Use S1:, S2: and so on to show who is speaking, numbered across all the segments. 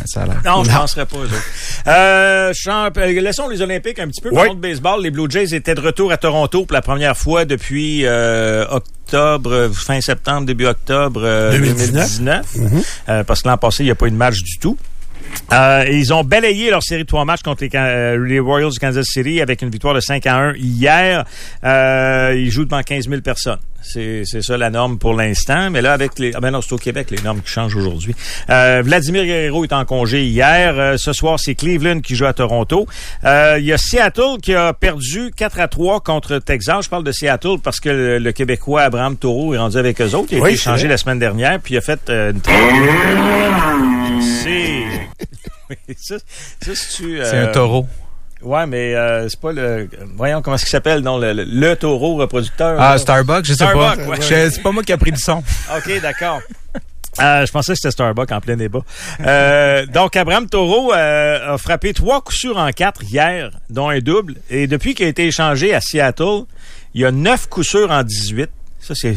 S1: ça a l'air.
S2: Non, je ne penserais pas. Laissons les Olympiques un petit peu. Par contre, baseball, les Blue Jays étaient de retour à Toronto pour la première fois depuis fin septembre, début octobre 2019. Parce que l'an passé, il n'y a pas eu de match du tout. Ils ont balayé leur série de 3 matchs contre les Royals du Kansas City avec une victoire de 5-1 hier. Ils jouent devant 15 000 personnes. C'est ça la norme pour l'instant. Mais là, avec les... Ah ben non, c'est au Québec, les normes qui changent aujourd'hui. Vladimir Guerrero est en congé hier. Ce soir, c'est Cleveland qui joue à Toronto. Il y a Seattle qui a perdu 4-3 contre Texas. Je parle de Seattle parce que le Québécois Abraham Taureau est rendu avec eux autres. Il a été échangé la semaine dernière, puis il a fait une très...
S1: C'est un taureau.
S2: Ouais, mais c'est pas le... Voyons comment est-ce qu'il s'appelle, non, le taureau reproducteur.
S1: Ah, Starbucks, je sais pas.
S2: Ouais.
S1: C'est pas moi qui a pris le son.
S2: OK, d'accord. Je pensais que c'était Starbucks en plein débat. Donc, Abraham Taureau a frappé 3 coups sûrs en 4 hier, dont un double. Et depuis qu'il a été échangé à Seattle, il y a 9 coups sûrs en 18. Ça, c'est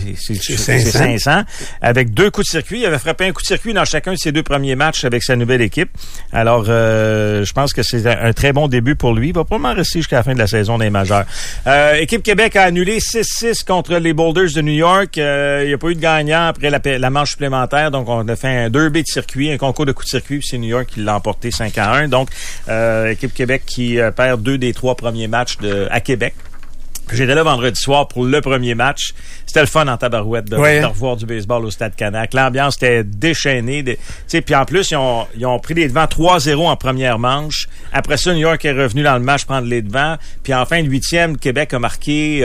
S2: 500. Avec 2 coups de circuit. Il avait frappé un coup de circuit dans chacun de ses 2 premiers matchs avec sa nouvelle équipe. Alors, je pense que c'est un très bon début pour lui. Il va probablement rester jusqu'à la fin de la saison des majeurs. Équipe Québec a annulé 6-6 contre les Boulders de New York. Il n'y a pas eu de gagnant après la manche supplémentaire. Donc, on a fait un 2B de circuit, un concours de coups de circuit. Puis c'est New York qui l'a emporté 5-1. Donc, équipe Québec qui perd 2 des 3 premiers matchs à Québec. J'étais là vendredi soir pour le premier match. C'était le fun en tabarouette de revoir du baseball au Stade Canac. L'ambiance était déchaînée. Puis en plus, ils ont pris les devants 3-0 en première manche. Après ça, New York est revenu dans le match prendre les devants. Puis en fin de 8e, Québec a marqué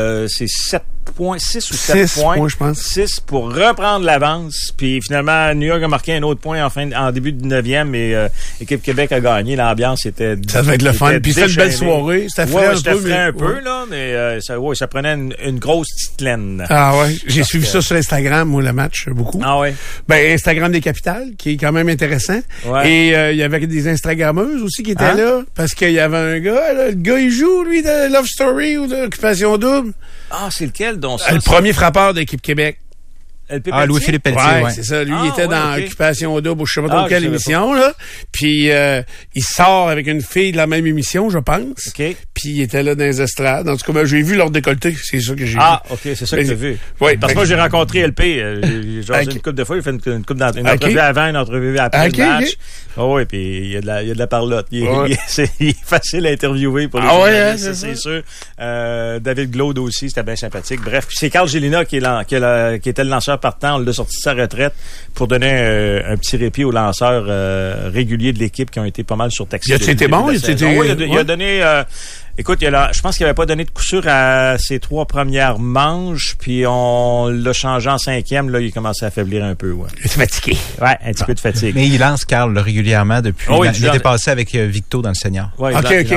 S2: 6 ou 7 points.
S3: Je pense.
S2: 6 pour reprendre l'avance. Puis finalement, New York a marqué un autre point en début de 9e et l'équipe Québec a gagné. L'ambiance était...
S3: Ça devait être le fun. Puis c'était une belle soirée. C'était frais
S2: un peu, là, mais ça prenait une grosse petite laine.
S3: Ah ouais. J'ai suivi ça sur Instagram, moi, le match, beaucoup.
S2: Ah ouais.
S3: Ben, Instagram des Capitales, qui est quand même intéressant. Ouais. Et il y avait des Instagrammeuses aussi qui étaient là. Parce qu'il y avait un gars, là, le gars, il joue, lui, de Love Story ou d'Occupation Double.
S2: Ah, c'est lequel, donc ça?
S3: Le premier frappeur d'équipe Québec.
S1: Louis-Philippe Pelletier,
S3: ouais, c'est ça. Lui, il était dans Occupation Double, je sais pas trop quelle émission, là. Puis, il sort avec une fille de la même émission, je pense.
S2: OK.
S3: Puis, il était là dans les estrades. En tout cas, j'ai vu leur décolleté. C'est ça que j'ai vu.
S2: Ah, OK, c'est ça que j'ai vu. Oui. Parce que moi, j'ai rencontré LP. J'ai jasé une couple de fois. Il fait une couple d'entrevue avant, une entrevue après le match. Oui, puis il y a de la parlotte. Il est facile à interviewer pour les journalistes, c'est sûr. David Glaude aussi, c'était bien sympathique. Bref, puis c'est Carl Gélina qui était le lanceur partant. On l'a sorti de sa retraite pour donner un petit répit aux lanceurs réguliers de l'équipe qui ont été pas mal surtaxés.
S3: C'était bon?
S2: Il a donné... Écoute, je pense qu'il n'avait pas donné de coup sûr à ses 3 premières manches, puis on l'a changé en 5e. Là, il commençait à affaiblir un peu. Ouais.
S3: Il était fatigué.
S2: Ouais, un petit peu de fatigue.
S1: Mais il lance Carl régulièrement depuis. Il était passé avec Victo dans le senior.
S2: Ouais,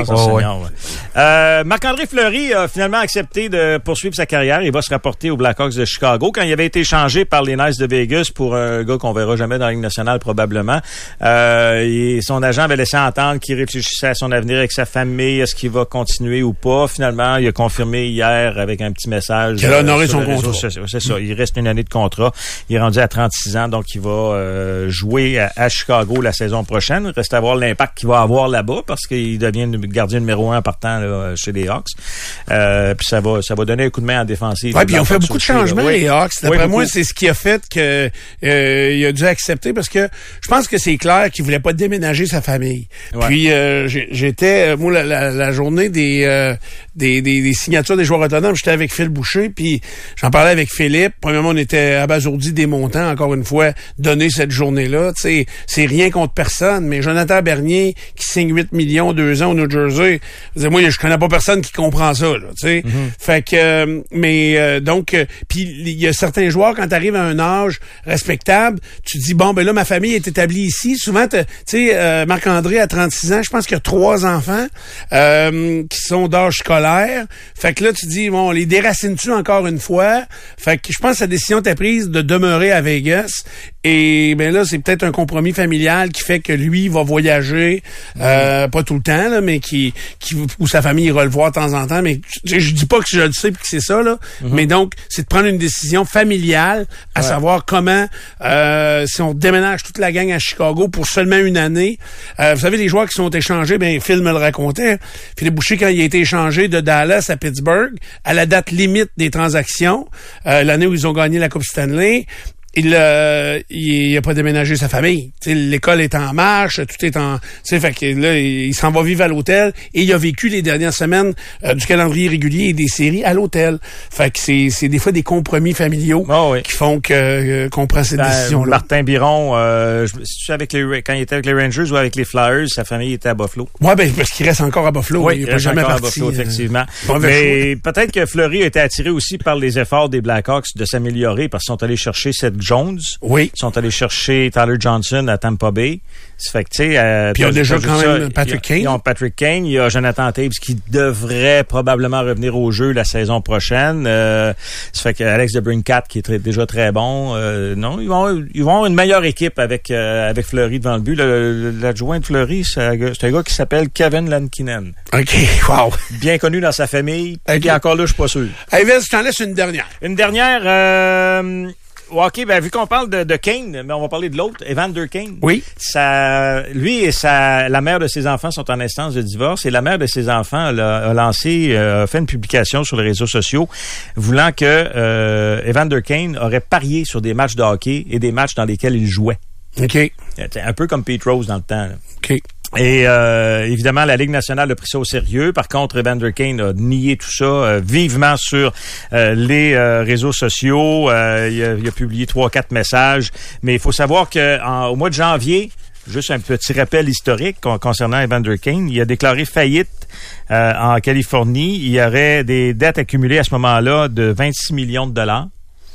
S2: Marc-André Fleury a finalement accepté de poursuivre sa carrière. Il va se rapporter aux Blackhawks de Chicago. Quand il avait été échangé par les Knights de Vegas pour un gars qu'on verra jamais dans la Ligue nationale probablement, son agent avait laissé entendre qu'il réfléchissait à son avenir avec sa famille. Est-ce qu'il va continuer ou pas? Finalement, il a confirmé hier avec un petit message.
S3: Qu'il a honoré son contrat.
S2: C'est ça. Il reste une année de contrat. Il est rendu à 36 ans, donc il va jouer à Chicago la saison prochaine. Il reste à voir l'impact qu'il va avoir là-bas parce qu'il devient le gardien numéro 1 en partant là, chez les Hawks. Puis ça va donner un coup de main en défensive.
S3: Ouais, puis ils ont fait beaucoup de changements, les Hawks. D'après moi, c'est ce qui a fait que il a dû accepter parce que je pense que c'est clair qu'il voulait pas déménager sa famille. Ouais. Puis j'étais moi la journée des signatures des joueurs autonomes, j'étais avec Phil Boucher, puis j'en parlais avec Philippe. Premièrement, on était abasourdis des montants, encore une fois, donnés cette journée-là. Tu sais, c'est rien contre personne, mais Jonathan Bernier, qui signe 8 millions 2 ans au New Jersey, moi, je connais pas personne qui comprend ça, là, tu sais. Fait que, donc, puis il y a certains joueurs, quand t'arrives à un âge respectable, tu te dis, bon, ben là, ma famille est établie ici. Souvent, tu sais, Marc-André, à 36 ans, je pense qu'il y a 3 enfants, qui sont d'âge scolaire. Fait que là, tu dis, bon, les déracines-tu encore une fois? Fait que je pense que sa décision était prise de demeurer à Vegas Et ben là, c'est peut-être un compromis familial qui fait que lui va voyager, pas tout le temps, là, mais où sa famille ira le voir de temps en temps. Mais je dis pas que je le sais puis que c'est ça, là. Mais donc, c'est de prendre une décision familiale à savoir comment, si on déménage toute la gang à Chicago pour seulement une année. Vous savez, les joueurs qui sont échangés, ben Phil me le racontait. Philippe Boucher, quand il a été échangé de Dallas à Pittsburgh, à la date limite des transactions, l'année où ils ont gagné la Coupe Stanley, il a pas déménagé sa famille. T'sais, l'école est en marche, tout est en... Fait que là, il s'en va vivre à l'hôtel et il a vécu les dernières semaines du calendrier régulier et des séries à l'hôtel. Fait que c'est des fois des compromis familiaux qui font qu'on prend cette décision-là.
S2: Martin Biron, quand il était avec les Rangers ou avec les Flyers, sa famille était à Buffalo.
S3: Ouais, ben parce qu'il reste encore à Buffalo.
S2: Oui, il est jamais parti. À Buffalo, effectivement. Mais peut-être que Fleury a été attiré aussi par les efforts des Blackhawks de s'améliorer parce qu'ils sont allés chercher cette Jones.
S3: Oui.
S2: Ils sont allés chercher Tyler Johnson à Tampa Bay. Ça fait que, tu sais...
S3: Puis il y a déjà quand même Patrick Kane.
S2: Ils ont Patrick Kane. Il y a Jonathan Toews qui devrait probablement revenir au jeu la saison prochaine. Ça fait que Alex DeBrincat qui est déjà très bon. Non, ils vont avoir une meilleure équipe avec Fleury devant le but. L'adjoint de Fleury, c'est un gars qui s'appelle Kevin Lankinen.
S3: OK, wow.
S2: Bien connu dans sa famille. Et encore là, je suis pas sûr.
S3: Hey, Vince, je t'en laisse une dernière.
S2: Une dernière... OK, ben vu qu'on parle de Kane, mais on va parler de l'autre, Evander Kane.
S3: Oui.
S2: Lui et la mère de ses enfants sont en instance de divorce et la mère de ses enfants a fait une publication sur les réseaux sociaux voulant que Evander Kane aurait parié sur des matchs de hockey et des matchs dans lesquels il jouait.
S3: OK.
S2: Un peu comme Pete Rose dans le temps. Là.
S3: OK.
S2: Et évidemment, la Ligue nationale a pris ça au sérieux. Par contre, Evander Kane a nié tout ça vivement sur les réseaux sociaux. Il a publié 3-4 messages. Mais il faut savoir que au mois de janvier, juste un petit rappel historique concernant Evander Kane, il a déclaré faillite en Californie. Il y aurait des dettes accumulées à ce moment-là de 26 millions de dollars.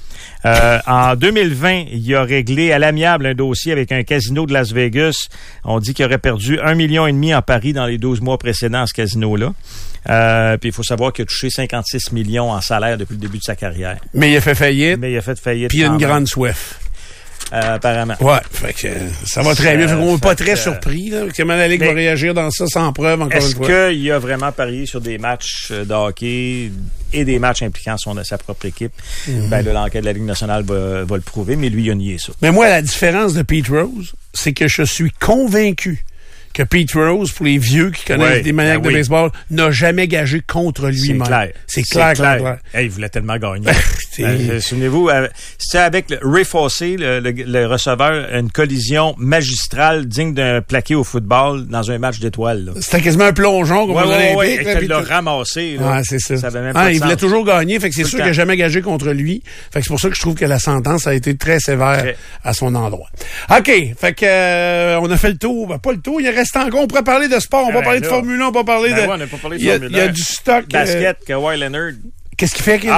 S2: En 2020, il a réglé à l'amiable un dossier avec un casino de Las Vegas. On dit qu'il aurait perdu 1,5 million en paris dans les 12 mois précédents à ce casino-là. Puis il faut savoir qu'il a touché 56 millions en salaire depuis le début de sa carrière.
S3: Mais il a fait faillite.
S2: Puis
S3: il a une grande soif.
S2: Apparemment.
S3: Ouais, fait que ça va très bien. On n'est pas très surpris là, comment la Ligue va réagir dans ça sans preuve, encore une fois.
S2: Est-ce qu'il a vraiment parié sur des matchs de hockey et des matchs impliquant sa propre équipe? Ben là, l'enquête de la Ligue nationale va le prouver, mais lui, il a nié ça.
S3: Mais moi, la différence de Pete Rose, c'est que je suis convaincu que Pete Rose, pour les vieux qui connaissent des maniaques de baseball, n'a jamais gagé contre lui-même. C'est clair.
S2: Hey, il voulait tellement gagner. Souvenez-vous, c'était avec Ray Fossey, le receveur, une collision magistrale digne d'un plaqué au football dans un match d'étoiles.
S3: C'était quasiment un plongeon comme olympique.
S2: Il l'a ramassé.
S3: Là. C'est ça. Il voulait toujours gagner, fait que c'est sûr qu'il n'a jamais gagé contre lui. Fait que c'est pour ça que je trouve que la sentence a été très sévère à son endroit. OK, fait que on a fait le tour. Ben, pas le tour, il reste encore. On pourrait parler de sport, on va parler de Formule 1, on va parler de...
S2: on n'a pas parlé de Formule 1.
S3: Il y a du stock.
S2: Basket, Kawhi Leonard.
S3: Qu'est-ce qu'il fait?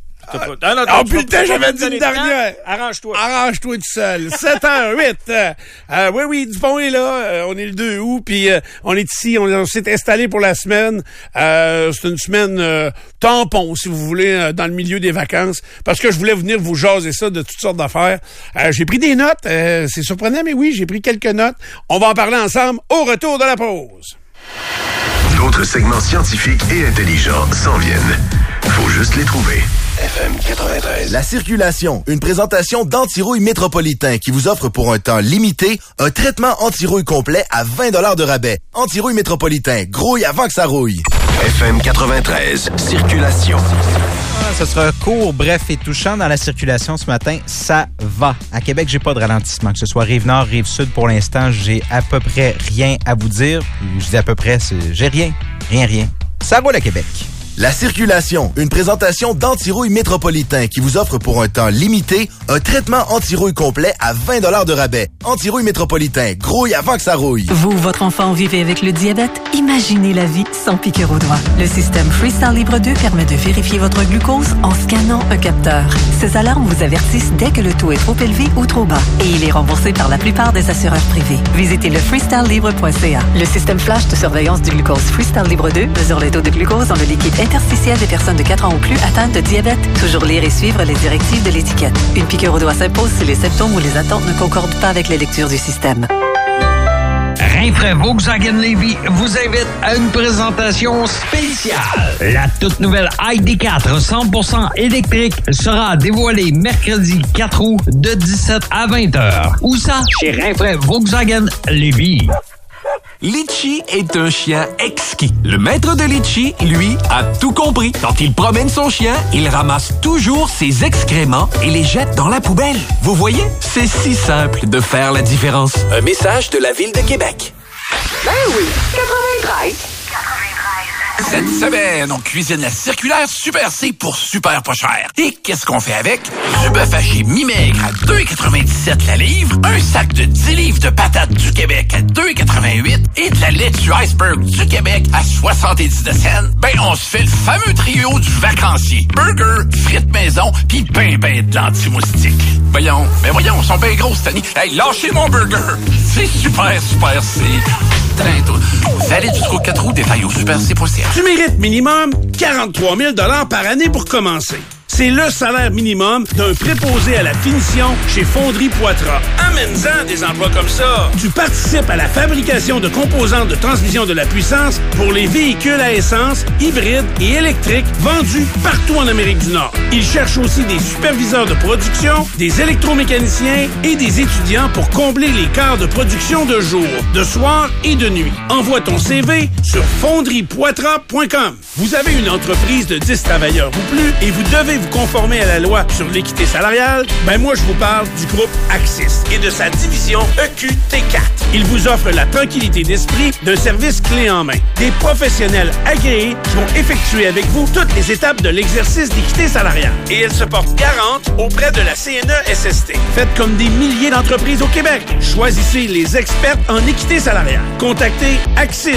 S3: Putain, j'avais dit une dernière. Arrange-toi tout seul. 7h08. Oui, Dupont est là. On est le 2 août, puis on est ici. On s'est installé pour la semaine. C'est une semaine tampon, si vous voulez, dans le milieu des vacances, parce que je voulais venir vous jaser ça de toutes sortes d'affaires. J'ai pris des notes. C'est surprenant, mais oui, j'ai pris quelques notes. On va en parler ensemble au retour de la pause.
S4: D'autres segments scientifiques et intelligents s'en viennent. Faut juste les trouver. FM 93.
S5: La circulation, une présentation d'Antirouille Métropolitain qui vous offre pour un temps limité un traitement anti-rouille complet à 20 $ de rabais. Antirouille Métropolitain, grouille avant que ça rouille.
S4: FM 93, circulation.
S1: Ce sera court, bref et touchant dans la circulation ce matin. Ça va. À Québec, j'ai pas de ralentissement. Que ce soit Rive-Nord, Rive-Sud, pour l'instant, j'ai à peu près rien à vous dire. Je dis à peu près, j'ai rien. Rien. Ça roule à Québec.
S5: La circulation, une présentation d'Antirouille Métropolitain qui vous offre pour un temps limité un traitement anti-rouille complet à 20 $ de rabais. Antirouille Métropolitain, grouille avant que ça rouille.
S6: Vous, votre enfant, vivez avec le diabète? Imaginez la vie sans piqûre au doigt. Le système Freestyle Libre 2 permet de vérifier votre glucose en scannant un capteur. Ces alarmes vous avertissent dès que le taux est trop élevé ou trop bas. Et il est remboursé par la plupart des assureurs privés. Visitez le freestylelibre.ca. Le système flash de surveillance du glucose Freestyle Libre 2 mesure le taux de glucose dans le liquide interstitielle des personnes de 4 ans ou plus atteintes de diabète. Toujours lire et suivre les directives de l'étiquette. Une piqûre au doigt s'impose si les symptômes ou les attentes ne concordent pas avec les lectures du système.
S7: Rainfray Volkswagen Lévy vous invite à une présentation spéciale. La toute nouvelle ID4 100% électrique sera dévoilée mercredi 4 août de 17 à 20h. Où ça? Chez Rainfray Volkswagen Lévy.
S8: Litchi est un chien exquis. Le maître de Litchi, lui, a tout compris. Quand il promène son chien, il ramasse toujours ses excréments et les jette dans la poubelle. Vous voyez? C'est si simple de faire la différence. Un message de la Ville de Québec.
S9: Ben oui, 93.
S10: Cette semaine, on cuisine la circulaire Super C pour super pas cher. Et qu'est-ce qu'on fait avec? Du bœuf haché mi-maigre à 2,97 la livre, un sac de 10 livres de patates du Québec à 2,88 et de la laitue iceberg du Québec à 79 cents. Ben, on se fait le fameux trio du vacancier. Burger, frites maison, pis ben de l'anti-moustique. Voyons, ils sont bien gros cette année. Hey, lâchez mon burger! C'est super C. Vous allez jusqu'au 4 août, détail au superc.ca.
S3: Tu mérites minimum 43 000 $ par année pour commencer. C'est le salaire minimum d'un préposé à la finition chez Fonderie Poitras. Amène-en des emplois comme ça. Tu participes à la fabrication de composantes de transmission de la puissance pour les véhicules à essence, hybrides et électriques vendus partout en Amérique du Nord. Ils cherchent aussi des superviseurs de production, des électromécaniciens et des étudiants pour combler les quarts de production de jour, de soir et de nuit. Envoie ton CV sur fondriepoitras.com. Vous avez une entreprise de 10 travailleurs ou plus et vous devez vous conformer à la loi sur l'équité salariale, ben moi je vous parle du groupe Axis et de sa division EQT4. Il vous offre la tranquillité d'esprit d'un service clé en main. Des professionnels agréés qui vont effectuer avec vous toutes les étapes de l'exercice d'équité salariale. Et elle se porte garante auprès de la CNESST. Faites comme des milliers d'entreprises au Québec. Choisissez les experts en équité salariale. Contactez Axis,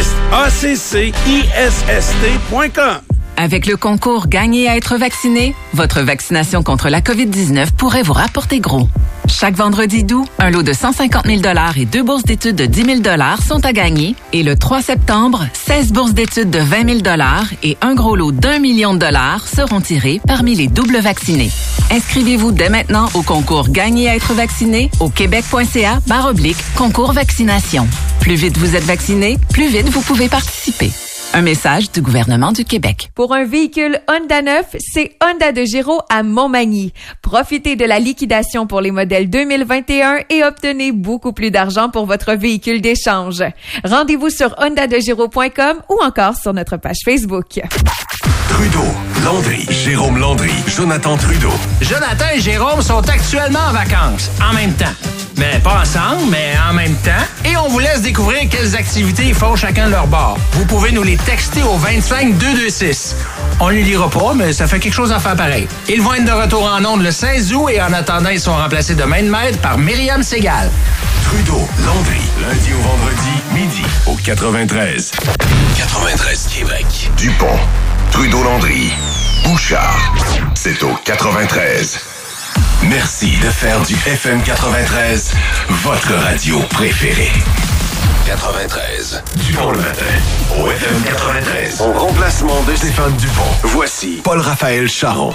S3: ACCISST.com.
S11: Avec le concours Gagner à être vacciné, votre vaccination contre la COVID-19 pourrait vous rapporter gros. Chaque vendredi d'août, un lot de 150 000 $ et 2 bourses d'études de 10 000 $ sont à gagner. Et le 3 septembre, 16 bourses d'études de 20 000 $ et un gros lot d'1 million de $ seront tirés parmi les doubles vaccinés. Inscrivez-vous dès maintenant au concours Gagner à être vacciné au québec.ca/concours vaccination. Plus vite vous êtes vacciné, plus vite vous pouvez participer. Un message du gouvernement du Québec.
S12: Pour un véhicule Honda neuf, c'est Honda de Géraud à Montmagny. Profitez de la liquidation pour les modèles 2021 et obtenez beaucoup plus d'argent pour votre véhicule d'échange. Rendez-vous sur hondadegéraud.com ou encore sur notre page Facebook.
S4: Trudeau, Landry, Jérôme Landry, Jonathan Trudeau.
S13: Jonathan et Jérôme sont actuellement en vacances, en même temps. Mais pas ensemble, mais en même temps. Et on vous laisse découvrir quelles activités ils font chacun de leur bord. Vous pouvez nous les texter au 25226. On les lira pas, mais ça fait quelque chose à faire pareil. Ils vont être de retour en ondes le 16 août et en attendant, ils sont remplacés de main de maître par Myriam Segal.
S4: Trudeau, Landry, lundi au vendredi, midi, au 93. 93 Québec. Dupont, Trudeau, Landry, Bouchard. C'est au 93. Merci de faire du FM 93 votre radio préférée. 93. Dupont le matin. Au FM 93. Au remplacement de Stéphane Dupont. Voici Paul-Raphaël Charon.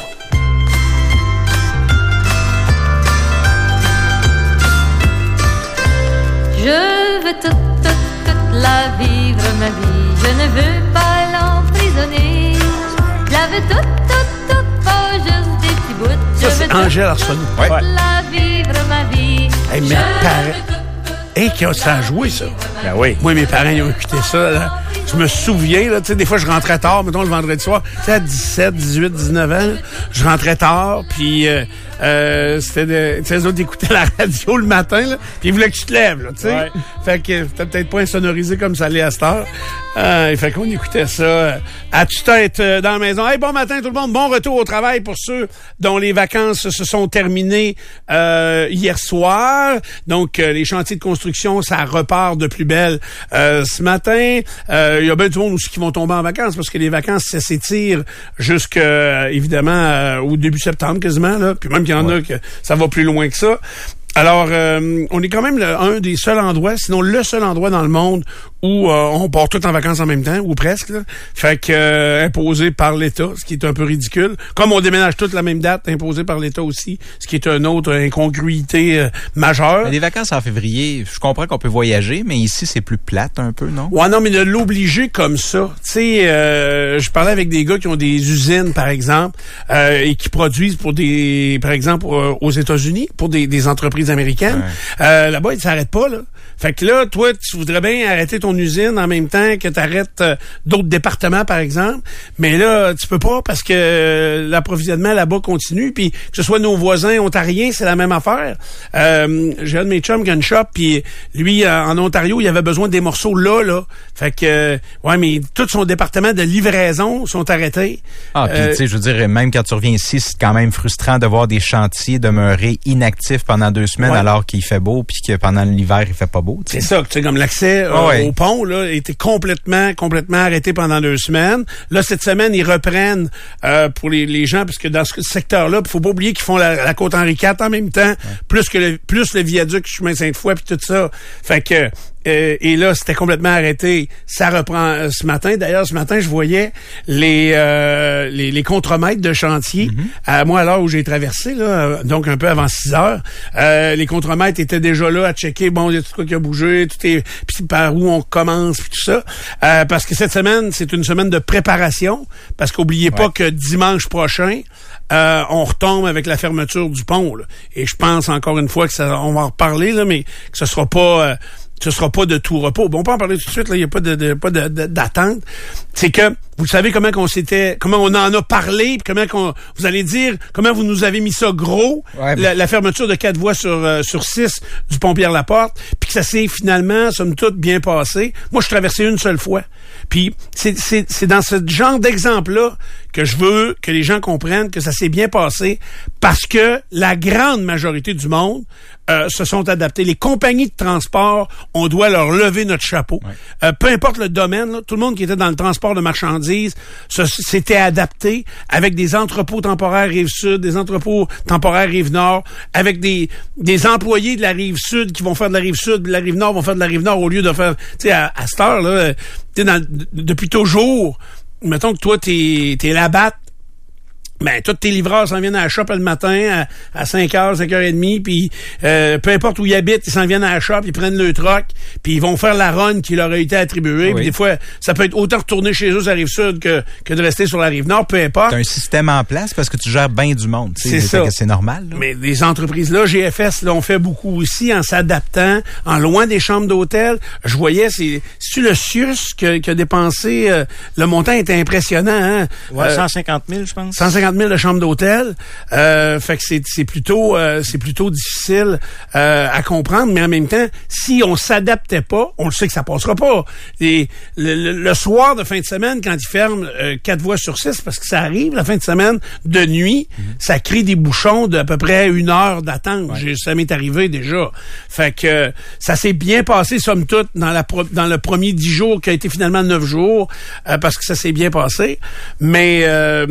S14: Je veux toute la vivre ma vie. Je ne veux pas l'emprisonner. Je la veux toute, pas juste des petits bouts.
S3: Ça, c'est Angèle Arsenault.
S14: Ouais. La vivre ma vie.
S3: Hey, mes parents... Hey, ça a joué, ça.
S2: Ben oui.
S3: Moi, mes parents, ils ont écouté ça, là. Je me souviens, là, tu sais, des fois, je rentrais tard, mettons, le vendredi soir. Tu sais, à 17, 18, 19 ans, là, je rentrais tard, puis c'était tu sais, les autres écoutaient la radio le matin, là, puis ils voulaient que tu te lèves, là, tu sais. Ouais. Fait que c'était peut-être pas insonorisé comme ça l'est à cette heure. Fait qu'on écoutait ça à tue-tête dans la maison. Hey, bon matin tout le monde, bon retour au travail pour ceux dont les vacances se sont terminées hier soir. Donc, les chantiers de construction, ça repart de plus belle ce matin. Il y a bien du monde aussi qui vont tomber en vacances parce que les vacances, ça s'étire jusqu'à, évidemment, au début septembre quasiment, là. Puis même qu'il y en a que ça va plus loin que ça. Alors, on est quand même un des seuls endroits, sinon le seul endroit dans le monde où on part tous en vacances en même temps, ou presque. Là. Fait que imposé par l'État, ce qui est un peu ridicule. Comme on déménage toutes la même date, imposé par l'État aussi, ce qui est une autre incongruité majeure.
S1: Mais les vacances en février, je comprends qu'on peut voyager, mais ici, c'est plus plate un peu, non?
S3: Ouais, non, mais de l'obliger comme ça. Tu sais, je parlais avec des gars qui ont des usines, par exemple, et qui produisent pour des, par exemple, aux États-Unis, pour des entreprises américaines. Ouais. Là-bas, ils s'arrêtent pas, là. Fait que là, toi, tu voudrais bien arrêter ton usine en même temps que tu arrêtes d'autres départements, par exemple. Mais là, tu peux pas parce que l'approvisionnement là-bas continue. Puis que ce soit nos voisins ontariens, c'est la même affaire. J'ai un de mes chums qui a une shop, puis lui, en Ontario, il avait besoin des morceaux là. Fait que, ouais, mais tout son département de livraison sont arrêtés.
S1: Ah, puis tu sais, je veux dire, même quand tu reviens ici, c'est quand même frustrant de voir des chantiers demeurer inactifs pendant 2 semaines alors qu'il fait beau, puis que pendant l'hiver, il fait pas beau.
S3: T'sais. C'est ça, tu sais, comme l'accès au pont, là, était complètement arrêté pendant 2 semaines. Là, cette semaine, ils reprennent pour les gens, parce que dans ce secteur-là, faut pas oublier qu'ils font la côte Henri IV en même temps, plus le viaduc chemin Sainte-Foy, puis tout ça. Fait que et là, c'était complètement arrêté. Ça reprend ce matin. D'ailleurs, ce matin, je voyais les contremaîtres de chantier. Moi, à l'heure où j'ai traversé, là, donc un peu avant 6 heures, les contremaîtres étaient déjà là à checker. Bon, il y a tout quoi qui a bougé, tout est puis par où on commence, puis tout ça. Parce que cette semaine, c'est une semaine de préparation. Parce qu'oubliez pas que dimanche prochain, on retombe avec la fermeture du pont. Là. Et je pense encore une fois que ça, on va en reparler, là, mais que ce sera pas de tout repos. Bon, on peut en parler tout de suite, là, il n'y a pas d'attente. C'est que, vous savez comment on en a parlé, puis vous allez dire, comment vous nous avez mis ça gros, la fermeture de 4 voies sur 6 du pont Pierre-Laporte, puis que ça s'est finalement, somme toute, bien passé. Moi, je traversais une seule fois. Puis, c'est dans ce genre d'exemple-là que je veux que les gens comprennent que ça s'est bien passé, parce que la grande majorité du monde se sont adaptés. Les compagnies de transport, on doit leur lever notre chapeau. Peu importe le domaine, là, tout le monde qui était dans le transport de marchandises s'était adapté avec des entrepôts temporaires Rive-Sud, des entrepôts temporaires Rive-Nord, avec des employés de la Rive-Sud qui vont faire de la Rive-Sud, de la Rive-Nord vont faire de la Rive-Nord au lieu de faire, tu sais, à cette heure, là, depuis toujours, mettons que toi, t'es la batte, ben, tous tes livreurs s'en viennent à la shop le matin à 5h, 5h30, puis peu importe où ils habitent, ils s'en viennent à la shop, ils prennent le truck, puis ils vont faire la run qui leur a été attribuée. Puis des fois, ça peut être autant retourner chez eux sur la Rive-Sud que de rester sur la Rive-Nord, peu importe.
S1: T'as un système en place parce que tu gères bien du monde.
S3: C'est ça.
S1: C'est normal. Là.
S3: Mais les entreprises-là, GFS, l'ont fait beaucoup aussi en s'adaptant, en loin des chambres d'hôtel. Je voyais, c'est le CIUS qui a dépensé, le montant était impressionnant. Hein?
S2: 150 000, je pense.
S3: 150 000 de chambre d'hôtel. Fait que c'est plutôt difficile à comprendre, mais en même temps, si on s'adaptait pas, on le sait que ça passera pas. Et le soir de fin de semaine, quand ils ferment 4 voies sur 6, parce que ça arrive, la fin de semaine, de nuit, ça crée des bouchons d'à peu près 1 heure d'attente. Ça m'est arrivé déjà. Fait que ça s'est bien passé, somme toute, dans le premier 10 jours, qui a été finalement 9 jours, parce que ça s'est bien passé. Mais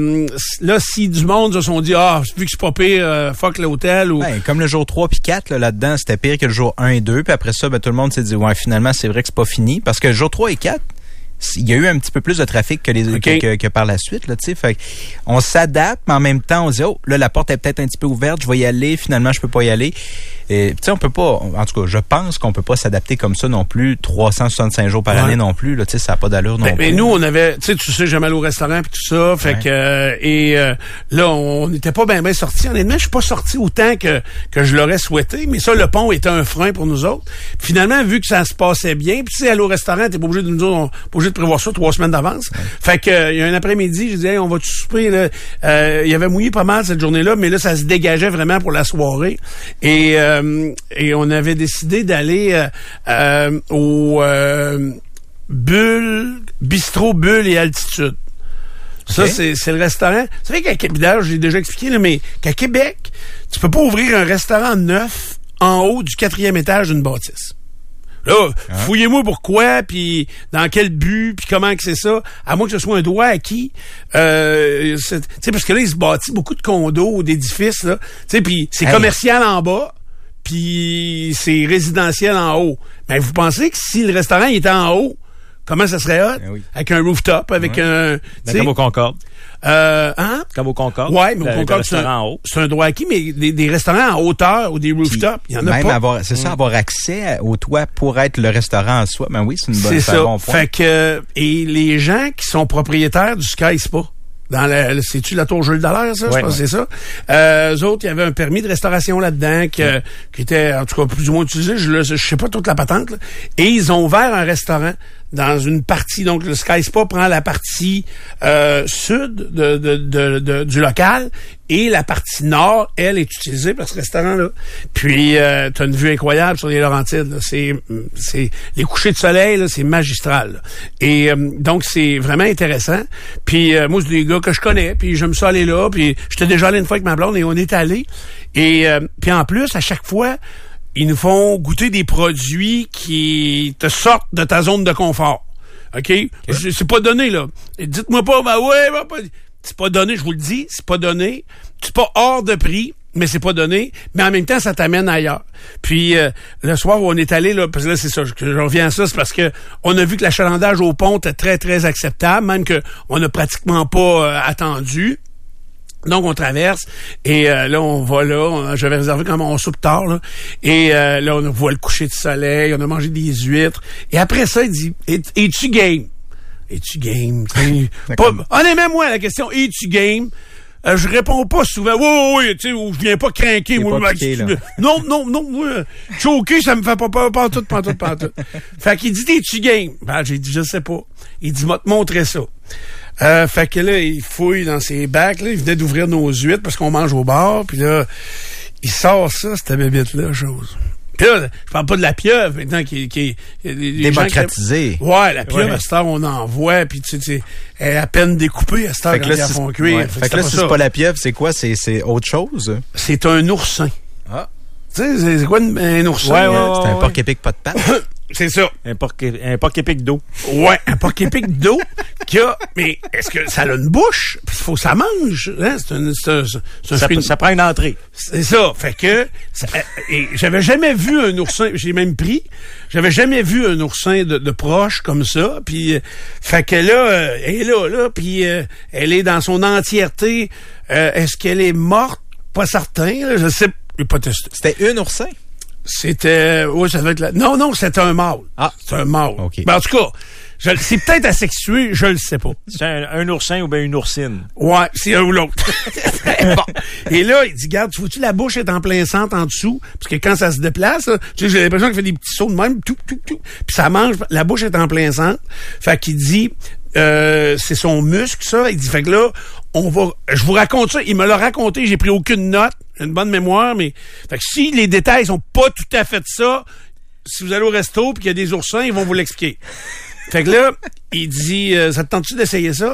S3: là, si du monde se sont dit, vu que c'est pas pire, fuck l'hôtel. Ou...
S1: Ben, comme le jour 3 puis 4, là-dedans, c'était pire que le jour 1 et 2. Puis après ça, tout le monde s'est dit, finalement, c'est vrai que c'est pas fini. Parce que le jour 3 et 4, il y a eu un petit peu plus de trafic que par la suite, là, tu sais. Fait on s'adapte, mais en même temps, on dit, là, la porte est peut-être un petit peu ouverte, je vais y aller, finalement, je peux pas y aller. Et, tu sais, on peut pas, en tout cas, je pense qu'on peut pas s'adapter comme ça non plus, 365 jours par année non plus, là, tu sais, ça a pas d'allure non plus.
S3: Mais nous, on avait, tu sais, jamais allé au restaurant puis tout ça, fait que, là, on n'était pas bien sortis. Honnêtement, je suis pas sorti autant que je l'aurais souhaité, mais ça, le pont était un frein pour nous autres. Finalement, vu que ça se passait bien, puis tu sais, aller au restaurant, t'es pas obligé de nous autres, pas obligé de prévoir ça 3 semaines d'avance. Fait que, il y a un après-midi, j'ai dit, on va-tu souper, là? Il y avait mouillé pas mal cette journée-là, mais là, ça se dégageait vraiment pour la soirée. Et on avait décidé d'aller au Bistrot Bulle et Altitude. Ça, c'est le restaurant. C'est vrai qu'à Québec, d'ailleurs, j'ai déjà expliqué, là, mais qu'à Québec, tu peux pas ouvrir un restaurant neuf en haut du 4e étage d'une bâtisse. Là, fouillez-moi pourquoi, puis dans quel but, puis comment que c'est ça, à moins que ce soit un droit acquis. Tu sais, parce que là, il se bâtit beaucoup de condos, d'édifices, là. Tu sais, puis c'est commercial en bas, puis c'est résidentiel en haut. Mais vous pensez que si le restaurant il était en haut, comment ça serait hot? Avec un rooftop, avec un...
S2: Comme au Concorde. Comme au Concorde.
S3: Ouais, mais au Concorde,
S2: c'est
S3: un droit acquis, mais des restaurants en hauteur ou des rooftops, il y en a pas.
S1: Avoir accès au toit pour être le restaurant en soi. Ben oui, c'est un bon point.
S3: Fait que, et les gens qui sont propriétaires du Sky Spa, c'est-tu la Tour Jules Dallaire, ça? Je pense que c'est ça. Eux autres, il y avait un permis de restauration là-dedans qui était, en tout cas, plus ou moins utilisé. Je sais pas toute la patente, là. Et ils ont ouvert un restaurant dans une partie. Donc, le Sky Spa prend la partie sud du local et la partie nord, elle, est utilisée par ce restaurant-là. Puis, t'as une vue incroyable sur les Laurentides. Là. C'est les couchers de soleil, là, c'est magistral. Là. Et donc, c'est vraiment intéressant. Puis, moi, c'est des gars que je connais. Puis, j'aime ça aller là. Puis, j'étais déjà allé une fois avec ma blonde et on est allé. Et puis, en plus, à chaque fois, ils nous font goûter des produits qui te sortent de ta zone de confort. OK? C'est pas donné, là. Dites-moi pas, c'est pas donné, je vous le dis, c'est pas donné. C'est pas hors de prix, mais c'est pas donné. Mais en même temps, ça t'amène ailleurs. Puis, le soir où on est allé, là, parce que là, c'est ça, je reviens à ça, c'est parce que on a vu que l'achalandage au pont était très, très acceptable, même que on n'a pratiquement pas attendu. Donc, on traverse, et là, on va là, j'avais réservé quand on soupe tard, là, et là, on voit le coucher de soleil, on a mangé des huîtres, et après ça, il dit, es-tu game? Es-tu game? Honnêtement, moi, la question, es-tu game? Je réponds pas souvent, oui, tu sais, je viens pas craquer, moi, non, moi, choquer, ça me fait pas peur, pantoute. Fait qu'il dit, es-tu game? Ben, j'ai dit, je sais pas. Il dit, m'a te montrer ça. Fait que là, il fouille dans ses bacs, là, il venait d'ouvrir nos huîtres parce qu'on mange au bar, puis là, il sort ça, cette bébête-là, chose. Puis là, je parle pas de la pieuvre, maintenant, qui est
S1: démocratisée.
S3: Ouais, la pieuvre, à cette heure, on en voit, puis tu sais, elle est à peine découpée à cette heure quand ils la font cuire.
S1: Ouais. Fait que là, si c'est pas la pieuvre, c'est quoi? C'est autre chose?
S3: C'est un oursin. Ah. Tu sais, c'est quoi un oursin?
S1: Ouais. C'est un porc-épic pas de pattes.
S3: C'est ça.
S2: Un porc-épic d'eau.
S3: Ouais, un porc-épic d'eau mais est-ce que ça a une bouche? Il faut que ça mange. Hein?
S2: Ça prend une entrée.
S3: C'est ça. Fait que, et j'avais jamais vu un oursin, j'ai même pris, j'avais jamais vu un oursin de proche comme ça. Puis, fait que là, elle est là, puis elle est dans son entièreté. Est-ce qu'elle est morte? Pas certain. Là, je sais, j'ai pas testé.
S1: C'était une oursin?
S3: C'était... Oui, ça devait être... Non, c'était un mâle. Ah. C'est un mâle.
S1: Okay.
S3: Ben, en tout cas, c'est peut-être asexué, je le sais pas.
S2: C'est un oursin ou bien une oursine?
S3: Ouais, c'est un ou l'autre. Bon. Et là, il dit, regarde, tu vois-tu, la bouche est en plein centre en dessous, parce que quand ça se déplace, là, tu sais, j'ai l'impression qu'il fait des petits sauts de même, tout, puis ça mange, la bouche est en plein centre. Fait qu'il dit... c'est son muscle, ça. Il dit, fait que là, je vous raconte ça. Il me l'a raconté, j'ai pris aucune note. J'ai une bonne mémoire, mais, fait que si les détails sont pas tout à fait ça, si vous allez au resto pis qu'il y a des oursins, ils vont vous l'expliquer. Fait que là, il dit, ça te tente-tu d'essayer ça?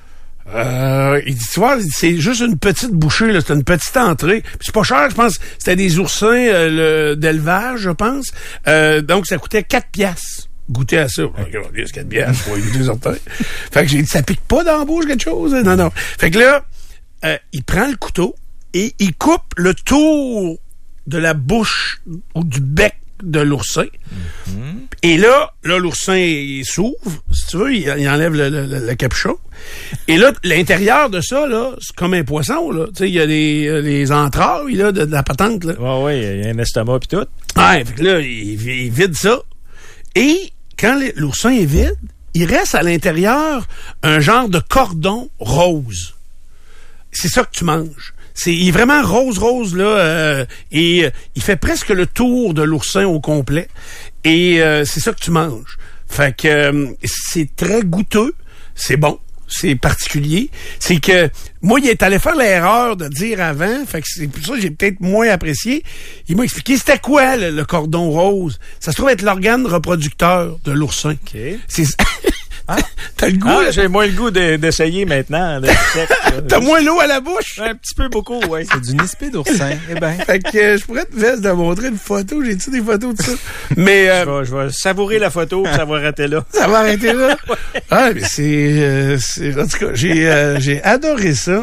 S3: Il dit, tu vois, c'est juste une petite bouchée, là. C'est une petite entrée. Puis c'est pas cher, je pense. C'était des oursins, d'élevage, je pense. Donc, ça coûtait 4 piastres. Goûter à ça. Qu'est-ce qu'il y a de bien? Faut goûter les orteils. Fait que j'ai dit, ça pique pas dans la bouche quelque chose? Non. Fait que là, il prend le couteau et il coupe le tour de la bouche ou du bec de l'oursin. Mm-hmm. Et là, l'oursin, il s'ouvre, si tu veux, il enlève le capuchon. Et là, l'intérieur de ça, là, c'est comme un poisson, là. Tu sais, il y a les entrailles, là, de la patente, là.
S2: Ouais, il y a un estomac pis tout.
S3: Ouais, fait que là, il vide ça. Et quand l'oursin est vide, il reste à l'intérieur un genre de cordon rose. C'est ça que tu manges. Il est vraiment rose, là, et il fait presque le tour de l'oursin au complet. Et c'est ça que tu manges. Fait que c'est très goûteux, c'est bon. C'est particulier. C'est que moi, il est allé faire l'erreur de dire avant, fait que c'est pour ça que j'ai peut-être moins apprécié. Il m'a expliqué c'était quoi le cordon rose. Ça se trouve être l'organe reproducteur de l'oursin.
S2: Okay.
S3: C'est T'as le goût?
S2: J'ai moins le goût d'essayer maintenant.
S3: T'as moins l'eau à la bouche?
S2: Un petit peu beaucoup, oui.
S1: C'est du nispé d'oursin. Eh ben.
S3: Fait que je pourrais te montrer une photo. J'ai-tu des photos de ça? Mais
S2: je vais savourer la photo, puis ça va arrêter là.
S3: Ça va arrêter là? Ouais. Ah, mais c'est... En tout cas, j'ai adoré ça.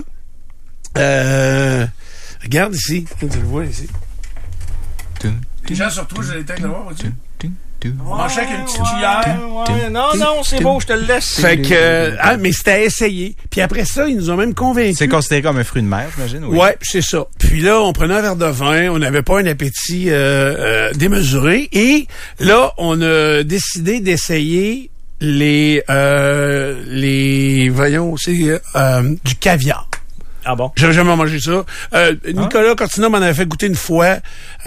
S3: Regarde ici. Tu le vois ici. Les gens sur toi, je les tête de voir, vois-tu? On mange avec une petite cuillère.
S2: Non, c'est beau, je te le laisse.
S3: Fait que, mais c'était à essayer. Puis après ça, ils nous ont même convaincus.
S1: C'est considéré comme un fruit de mer, j'imagine, oui.
S3: Ouais, c'est ça. Puis là, on prenait un verre de vin, on n'avait pas un appétit démesuré. Et là, on a décidé d'essayer voyons, c'est du caviar.
S2: Ah bon?
S3: J'avais jamais mangé ça. Nicolas Cortina m'en avait fait goûter une fois.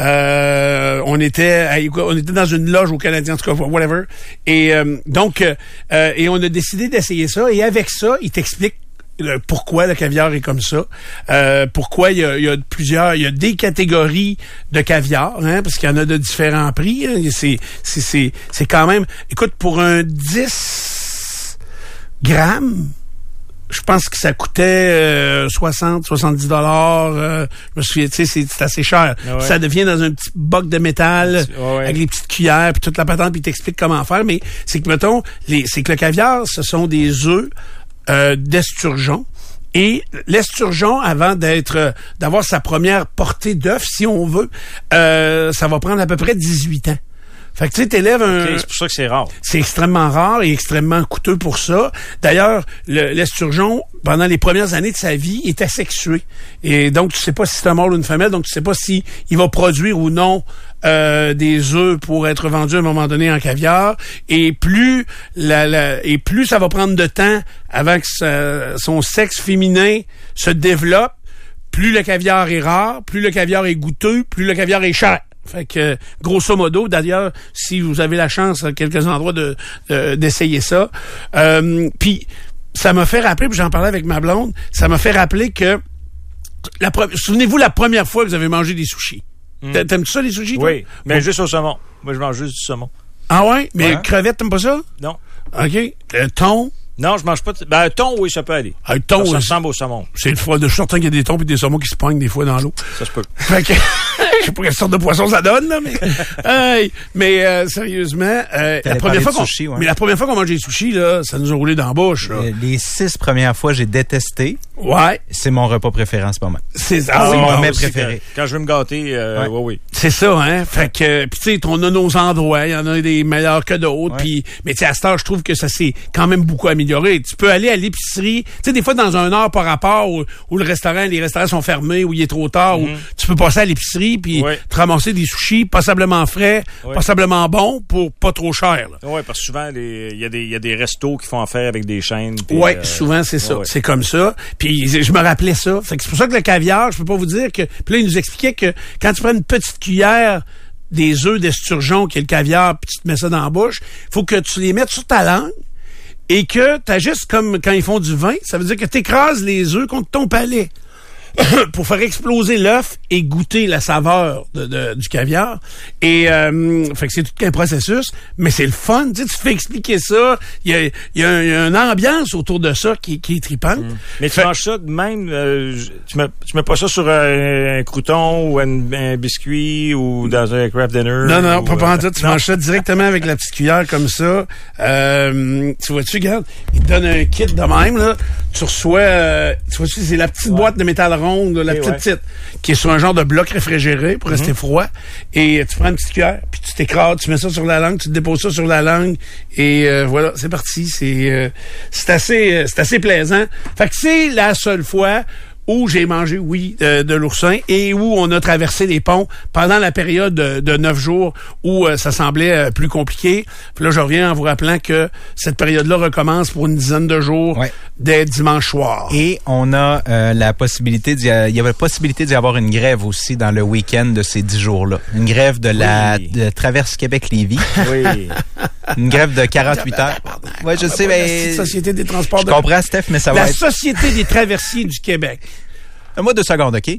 S3: On était dans une loge au Canadien, en tout cas, whatever. Et donc, et on a décidé d'essayer ça. Et avec ça, il t'explique pourquoi le caviar est comme ça. Pourquoi il y a des catégories de caviar, hein, parce qu'il y en a de différents prix. Hein. C'est quand même, écoute, pour un 10 grammes, je pense que ça coûtait 70 $. Je me souviens, tu sais, c'est assez cher. Ah ouais. Ça devient dans un petit boc de métal avec les petites cuillères puis toute la patente, puis il t'explique comment faire. Mais c'est que, mettons, c'est que le caviar, ce sont des œufs d'esturgeon. Et l'esturgeon, avant d'avoir sa première portée d'œuf, si on veut, ça va prendre à peu près 18 ans. Fait que tu sais, t'élèves un...
S2: Okay, c'est pour ça que c'est rare.
S3: C'est extrêmement rare et extrêmement coûteux pour ça. D'ailleurs, l'esturgeon, pendant les premières années de sa vie, est asexué. Et donc, tu sais pas si c'est un mâle ou une femelle, donc tu sais pas si il va produire ou non des œufs pour être vendus à un moment donné en caviar. Et plus ça va prendre de temps avant que son sexe féminin se développe, plus le caviar est rare, plus le caviar est goûteux, plus le caviar est cher. Fait que, grosso modo, d'ailleurs, si vous avez la chance à quelques endroits d'essayer ça, puis ça m'a fait rappeler, puis j'en parlais avec ma blonde, ça m'a fait rappeler que, souvenez-vous la première fois que vous avez mangé des sushis. T'aimes-tu ça, les sushis, toi?
S2: Oui, mais juste au saumon. Moi, je mange juste du saumon.
S3: Ah ouais? Mais crevettes, t'aimes pas ça?
S2: Non.
S3: OK. Thon?
S2: Non, je mange pas un thon, oui, ça peut aller.
S3: Un thon,
S2: ça ressemble au saumon.
S3: C'est le froid de certain qu'il y a des thons et des saumons qui se poignent des fois dans l'eau.
S2: Ça se peut.
S3: Fait que, je sais pas quelle sorte de poisson ça donne, là, mais sérieusement, la première fois qu'on mange des sushis, là, ça nous a roulé dans la bouche, là.
S1: Les 6 premières fois, j'ai détesté.
S3: Ouais.
S1: C'est mon repas préféré en ce moment.
S3: C'est
S1: mon repas préféré.
S2: Quand je veux me gâter, oui.
S3: C'est ça, hein. Fait que, pis tu sais, on a nos endroits, il y en a des meilleurs que d'autres, puis mais tu sais, à cette heure, je trouve que ça s'est quand même beaucoup amélioré. Tu peux aller à l'épicerie, tu sais, des fois dans un heure par rapport où les restaurants sont fermés, où il est trop tard, où tu peux passer à l'épicerie puis te ramasser des sushis passablement frais, passablement bons pour pas trop cher.
S2: Oui, parce que souvent il y a des restos qui font affaire avec des chaînes.
S3: Oui, souvent c'est ça, c'est comme ça. Puis je me rappelais ça. Fait que c'est pour ça que le caviar, je peux pas vous dire que. Puis là, il nous expliquait que quand tu prends une petite cuillère des œufs d'esturgeon qui est le caviar, puis tu te mets ça dans la bouche, faut que tu les mettes sur ta langue. Et que t'as juste comme quand ils font du vin, ça veut dire que t'écrases les œufs contre ton palais pour faire exploser l'œuf et goûter la saveur du caviar. Et fait que c'est tout un processus, mais c'est le fun. Tu sais, tu fais expliquer ça. Il y a une ambiance autour de ça qui est tripante.
S2: Mais tu manges ça de même. Tu mets pas ça sur un crouton ou un biscuit ou dans un craft dinner.
S3: Non, pas en tout. Tu manges ça directement avec la petite cuillère comme ça. Tu vois-tu, regarde, il te donne un kit de même là. Tu reçois, tu vois-tu, c'est la petite boîte de métal ronde, la petite, qui est sur un genre de bloc réfrigéré pour rester froid. Et tu prends une petite cuillère, puis tu t'écrases, tu mets ça sur la langue, tu te déposes ça sur la langue, et voilà, c'est parti. C'est assez plaisant. Fait que c'est la seule fois où j'ai mangé, de l'oursin et où on a traversé les ponts pendant la période de 9 jours où ça semblait plus compliqué. Puis là, je reviens en vous rappelant que cette période-là recommence pour une dizaine de jours dès dimanche soir.
S1: Et on a la possibilité il y avait possibilité d'y avoir une grève aussi dans le week-end de ces 10 jours-là. Une grève de Traverse Québec-Lévis.
S2: Oui.
S1: Une grève de 48 heures. Oui, je sais, mais...
S3: La Société des transports
S1: je comprends, Steph, mais ça va être...
S3: La Société des traversiers du Québec.
S1: Moi, 2 secondes, OK?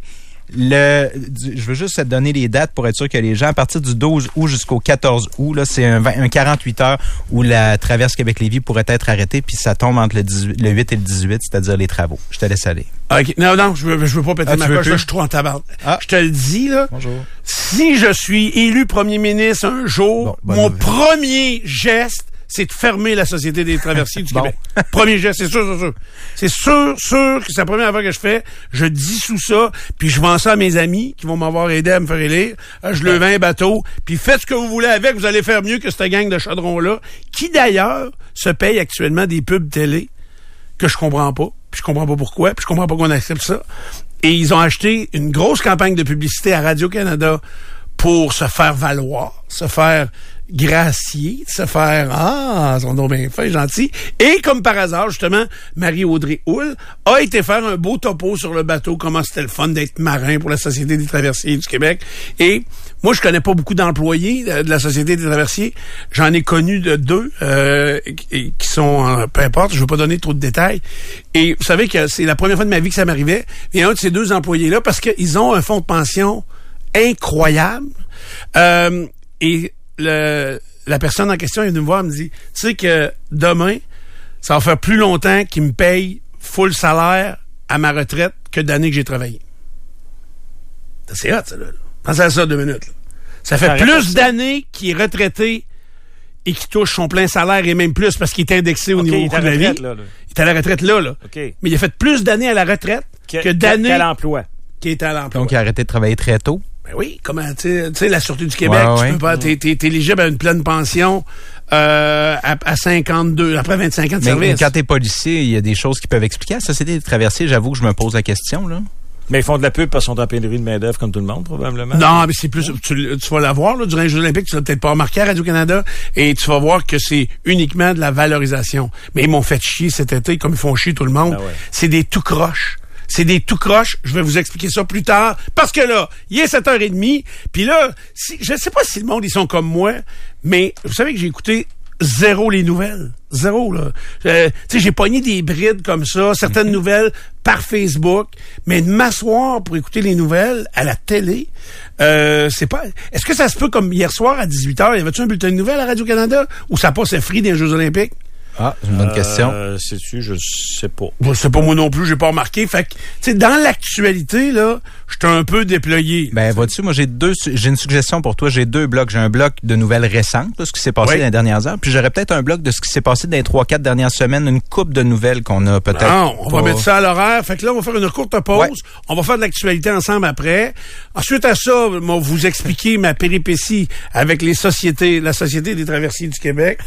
S1: Je veux juste te donner les dates pour être sûr que les gens, à partir du 12 août jusqu'au 14 août, là, c'est un 48 heures où la traverse Québec-Lévis pourrait être arrêtée, puis ça tombe entre le 8 et le 18, c'est-à-dire les travaux. Je te laisse aller.
S3: OK. Non, je veux pas péter ma coche, là, je suis trop en tabarde. Je te le dis, là.
S1: Bonjour.
S3: Si je suis élu premier ministre un jour, mon premier geste, c'est de fermer la Société des traversiers du Québec. Premier geste, c'est sûr. C'est sûr que c'est la première affaire que je fais. Je dissous ça, puis je vends ça à mes amis qui vont m'avoir aidé à me faire élire. Je le vends un bateau, puis faites ce que vous voulez avec, vous allez faire mieux que cette gang de chaudrons-là, qui d'ailleurs se paye actuellement des pubs télé que je comprends pas, puis je comprends pas pourquoi, puis je comprends pas qu'on accepte ça. Et ils ont acheté une grosse campagne de publicité à Radio-Canada pour se faire valoir, se faire gracier, se faire ils sont donc bien faits, gentils. Et comme par hasard, justement, Marie-Audrey Houle a été faire un beau topo sur le bateau, comment c'était le fun d'être marin pour la Société des traversiers du Québec. Et moi, je connais pas beaucoup d'employés de la Société des traversiers. J'en ai connu de 2 qui sont, peu importe, je veux pas donner trop de détails. Et vous savez que c'est la première fois de ma vie que ça m'arrivait. Il y a un de ces 2 employés-là, parce qu'ils ont un fonds de pension incroyable. Et la personne en question est venue me voir et me dit, tu sais que demain, ça va faire plus longtemps qu'ils me payent full salaire à ma retraite que d'années que j'ai travaillé. C'est hot, ça, là. Pensez à ça 2 minutes. Là. Ça fait plus d'années qu'il est retraité et qu'il touche son plein salaire et même plus parce qu'il est indexé au niveau de la vie. Il est à la retraite là.
S2: Okay.
S3: Mais il a fait plus d'années à la retraite que d'années
S2: qu'à l'emploi.
S3: Qui est à l'emploi.
S1: Donc, il a arrêté de travailler très tôt.
S3: Ben oui, comment, tu sais, la Sûreté du Québec, tu peux pas, t'es éligible à une pleine pension, à 52, après 25 ans de service.
S1: Mais quand t'es policier, il y a des choses qui peuvent expliquer. La Société des traversiers, j'avoue que je me pose la question, là.
S2: Mais ils font de la pub parce qu'ils sont en pénurie de main-d'œuvre comme tout le monde, probablement.
S3: Non, mais c'est plus, tu vas la voir, là, durant les Jeux Olympiques, tu l'as peut-être pas remarqué à Radio-Canada, et tu vas voir que c'est uniquement de la valorisation. Mais ils m'ont fait chier cet été, comme ils font chier tout le monde. C'est des tout croches. C'est des tout croches. Je vais vous expliquer ça plus tard. Parce que là, il est 7h30. Puis là, je sais pas si le monde, ils sont comme moi, mais vous savez que j'ai écouté 0 les nouvelles. 0, là. Tu sais, j'ai pogné des brides comme ça, certaines nouvelles par Facebook, mais de m'asseoir pour écouter les nouvelles à la télé, c'est pas... Est-ce que ça se peut comme hier soir à 18h, y avait-tu un bulletin de nouvelles à Radio-Canada ou ça passait free des Jeux Olympiques?
S1: Ah, c'est une bonne question.
S2: Sais-tu, je sais pas.
S3: Je sais pas moi non plus, j'ai pas remarqué. Fait que, tu sais, dans l'actualité, là, j'étais un peu déployé.
S1: Ben, vois-tu, moi, j'ai une suggestion pour toi. J'ai 2 blocs. J'ai un bloc de nouvelles récentes, de ce qui s'est passé dans les dernières heures. Puis j'aurais peut-être un bloc de ce qui s'est passé dans les 3-4 dernières semaines, une couple de nouvelles qu'on a peut-être.
S3: Non, on va mettre ça à l'horaire. Fait que là, on va faire une courte pause. Ouais. On va faire de l'actualité ensemble après. Ensuite à ça, on va vous expliquer ma péripétie avec la Société des traversiers du Québec.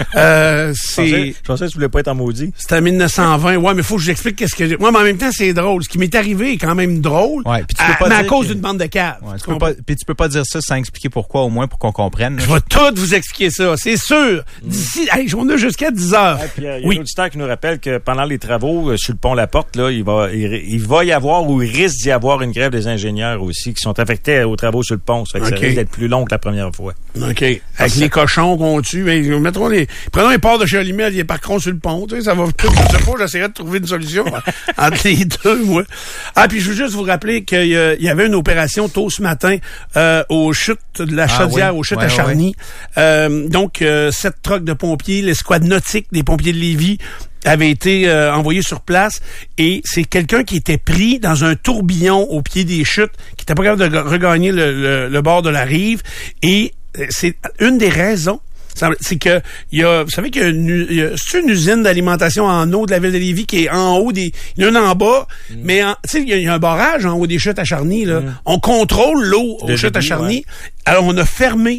S2: Je pensais que tu voulais pas être en maudit.
S3: C'était en 1920. Ouais, mais faut que je vous explique qu'est-ce que j'ai. Moi, mais en même temps, c'est drôle. Ce qui m'est arrivé est quand même drôle.
S1: Ouais, puis tu peux pas
S3: mais à cause d'une bande de caves.
S1: Ouais, puis tu peux pas dire ça sans expliquer pourquoi, au moins, pour qu'on comprenne.
S3: Je vais tout vous expliquer ça, c'est sûr. D'ici, on a jusqu'à 10h.
S2: Il y a un auditeur qui nous rappelle que pendant les travaux sur le pont La Porte, là, il va y avoir ou il risque d'y avoir une grève des ingénieurs aussi qui sont affectés aux travaux sur le pont. Ça fait que ça risque d'être plus long que la première fois.
S3: OK. Avec les cochons qu'on tue, prenons les ports de Chalimel, ils parqueront sur le pont, tu sais, ça va tout, je sais pas, j'essaierai de trouver une solution entre les deux, moi. Ah, puis je veux juste vous rappeler qu'il y avait une opération tôt ce matin aux chutes de la Chaudière, aux chutes à Charny. Donc, 7 trucks de pompiers, l'escouade nautique des pompiers de Lévis avait été envoyé sur place et c'est quelqu'un qui était pris dans un tourbillon au pied des chutes, qui était pas capable de regagner le bord de la rive et c'est une des raisons. C'est que vous savez qu'il y a une usine d'alimentation en eau de la ville de Lévis qui est en haut il y en a une en bas, mais tu sais, il y a un barrage en haut des chutes à Charny, là. On contrôle l'eau aux chutes à Charny. Alors, on a fermé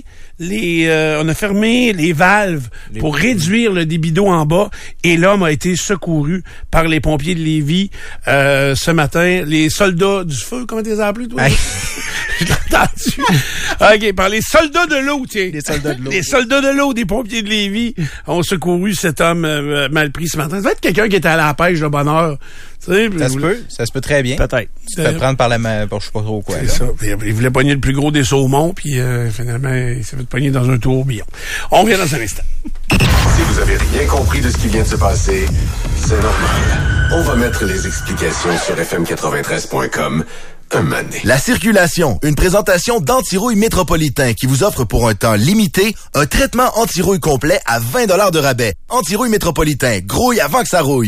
S3: les valves pour réduire le débit d'eau en bas et l'homme a été secouru par les pompiers de Lévis ce matin. Les soldats du feu, comment tu les as appelés, toi? Je l'ai entendu. OK, par les soldats de l'eau, tiens. Les soldats de l'eau. Les soldats de l'eau des pompiers de Lévis ont secouru cet homme mal pris ce matin. Ça va être quelqu'un qui était à la pêche de bonne heure.
S1: Ça se peut très bien.
S2: Peut-être.
S1: Tu te fais prendre par la main, je sais pas trop quoi.
S3: C'est ça. Il voulait pogner le plus gros des saumons, puis finalement, il s'est fait pogner dans un tourbillon. On revient dans un instant.
S4: Si vous avez rien compris de ce qui vient de se passer, c'est normal. On va mettre les explications sur fm93.com.
S5: La circulation, une présentation d'Antirouille Métropolitain qui vous offre pour un temps limité un traitement anti-rouille complet à 20 $ de rabais. Antirouille Métropolitain, grouille avant que ça rouille.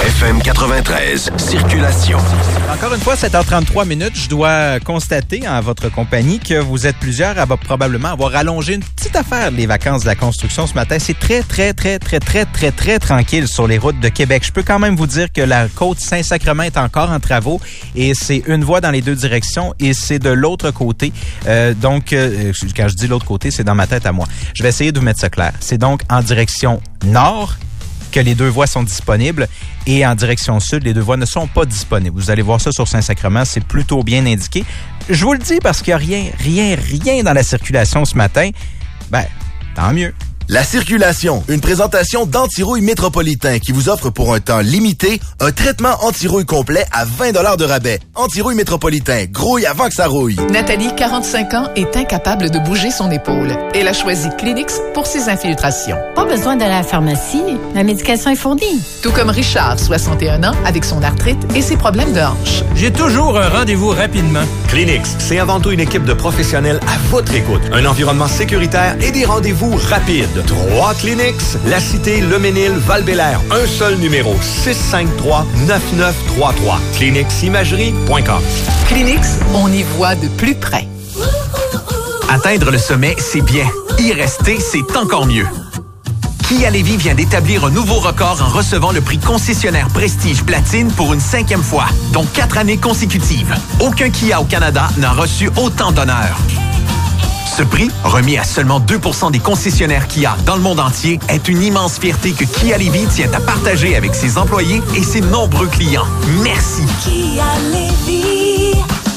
S4: FM 93, circulation.
S1: Encore une fois, 7h33 minutes, je dois constater en votre compagnie que vous êtes plusieurs à probablement avoir rallongé une petite affaire les vacances de la construction ce matin. C'est très tranquille sur les routes de Québec. Je peux quand même vous dire que la côte Saint-Sacrement est encore en travaux et c'est une voie dans les deux directions et c'est de l'autre côté. Donc, quand je dis l'autre côté, c'est dans ma tête à moi. Je vais essayer de vous mettre ça clair. C'est donc en direction nord que les deux voies sont disponibles et en direction sud, les deux voies ne sont pas disponibles. Vous allez voir ça sur Saint-Sacrement, c'est plutôt bien indiqué. Je vous le dis parce qu'il n'y a rien dans la circulation ce matin. Ben, tant mieux.
S5: La circulation, une présentation d'Antirouille Métropolitain qui vous offre pour un temps limité un traitement anti-rouille complet à 20 $ de rabais. Antirouille Métropolitain, grouille avant que ça rouille.
S15: Nathalie, 45 ans, est incapable de bouger son épaule. Elle a choisi Kleenex pour ses infiltrations.
S16: Pas besoin de la pharmacie, la médication est fournie.
S15: Tout comme Richard, 61 ans, avec son arthrite et ses problèmes de hanche.
S17: J'ai toujours un rendez-vous rapidement.
S18: Kleenex, c'est avant tout une équipe de professionnels à votre écoute. Un environnement sécuritaire et des rendez-vous rapides. 3 Kleenex, La Cité, Le Ménil, Val-Bélair. Un seul numéro, 653-9933. KleenexImagerie.com.
S15: Kleenex, on y voit de plus près.
S8: Atteindre le sommet, c'est bien. Y rester, c'est encore mieux. Kia Lévis vient d'établir un nouveau record en recevant le prix concessionnaire Prestige Platine pour une 5e fois, dont 4 années consécutives. Aucun Kia au Canada n'a reçu autant d'honneurs. Ce prix, remis à seulement 2% des concessionnaires Kia dans le monde entier, est une immense fierté que Kia Lévis tient à partager avec ses employés et ses nombreux clients. Merci.
S9: Kia Lévis.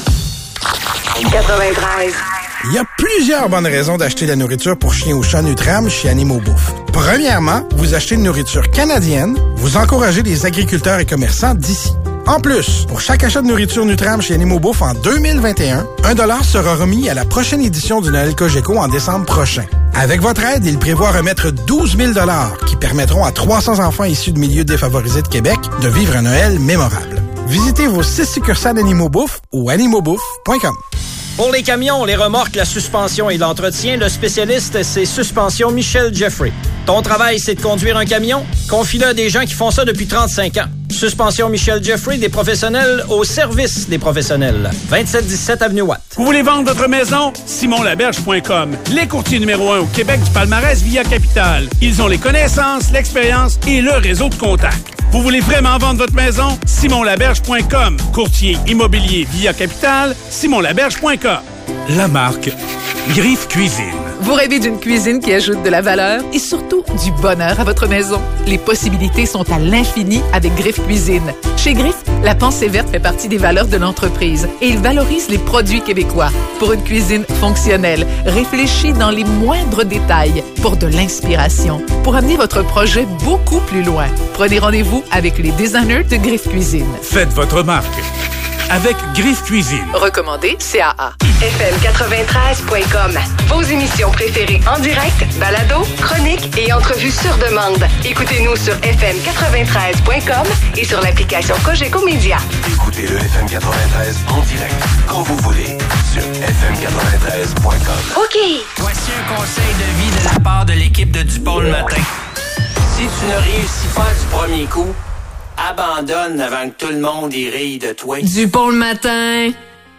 S9: 93.
S3: Il y a plusieurs bonnes raisons d'acheter de la nourriture pour chiens ou chats Nutram chez Animaux Bouffe. Premièrement, vous achetez une nourriture canadienne, vous encouragez les agriculteurs et commerçants d'ici. En plus, pour chaque achat de nourriture Nutram chez Animaux Bouffe en 2021, 1$ sera remis à la prochaine édition du Noël Cogeco en décembre prochain. Avec votre aide, il prévoit remettre 12 000 $ qui permettront à 300 enfants issus de milieux défavorisés de Québec de vivre un Noël mémorable. Visitez vos 6 succursales d'Animaux Bouffe ou animauxbouffe.com.
S17: Pour les camions, les remorques, la suspension et l'entretien, le spécialiste, c'est Suspension Michel Jeffrey. Ton travail, c'est de conduire un camion? Confie-le à des gens qui font ça depuis 35 ans. Suspension Michel Jeffrey, des professionnels au service des professionnels. 2717 Avenue Watt.
S19: Vous voulez vendre votre maison? SimonLaberge.com. Les courtiers numéro 1 au Québec du palmarès Via Capital. Ils ont les connaissances, l'expérience et le réseau de contacts. Vous voulez vraiment vendre votre maison? SimonLaberge.com. Courtier immobilier Via Capital, SimonLaberge.com.
S20: La marque Griffe Cuisine.
S15: Vous rêvez d'une cuisine qui ajoute de la valeur et surtout du bonheur à votre maison? Les possibilités sont à l'infini avec Griffe Cuisine. Chez Griffe, la pensée verte fait partie des valeurs de l'entreprise et il valorise les produits québécois pour une cuisine fonctionnelle, réfléchie dans les moindres détails, pour de l'inspiration, pour amener votre projet beaucoup plus loin. Prenez rendez-vous avec les designers de Griffe Cuisine.
S20: Faites votre marque avec Griffe Cuisine.
S15: Recommandé CAA.
S9: FM93.com. Vos émissions préférées en direct, balado, chroniques et entrevues sur demande. Écoutez-nous sur FM93.com et sur l'application Cogeco Média.
S4: Écoutez le FM 93 en direct quand vous voulez sur FM93.com.
S9: OK.
S13: Voici un conseil de vie de la part de l'équipe de Dupont le matin. Si tu ne réussis pas du premier coup, abandonne avant que tout le monde y rille de toi.
S11: Dupont le matin.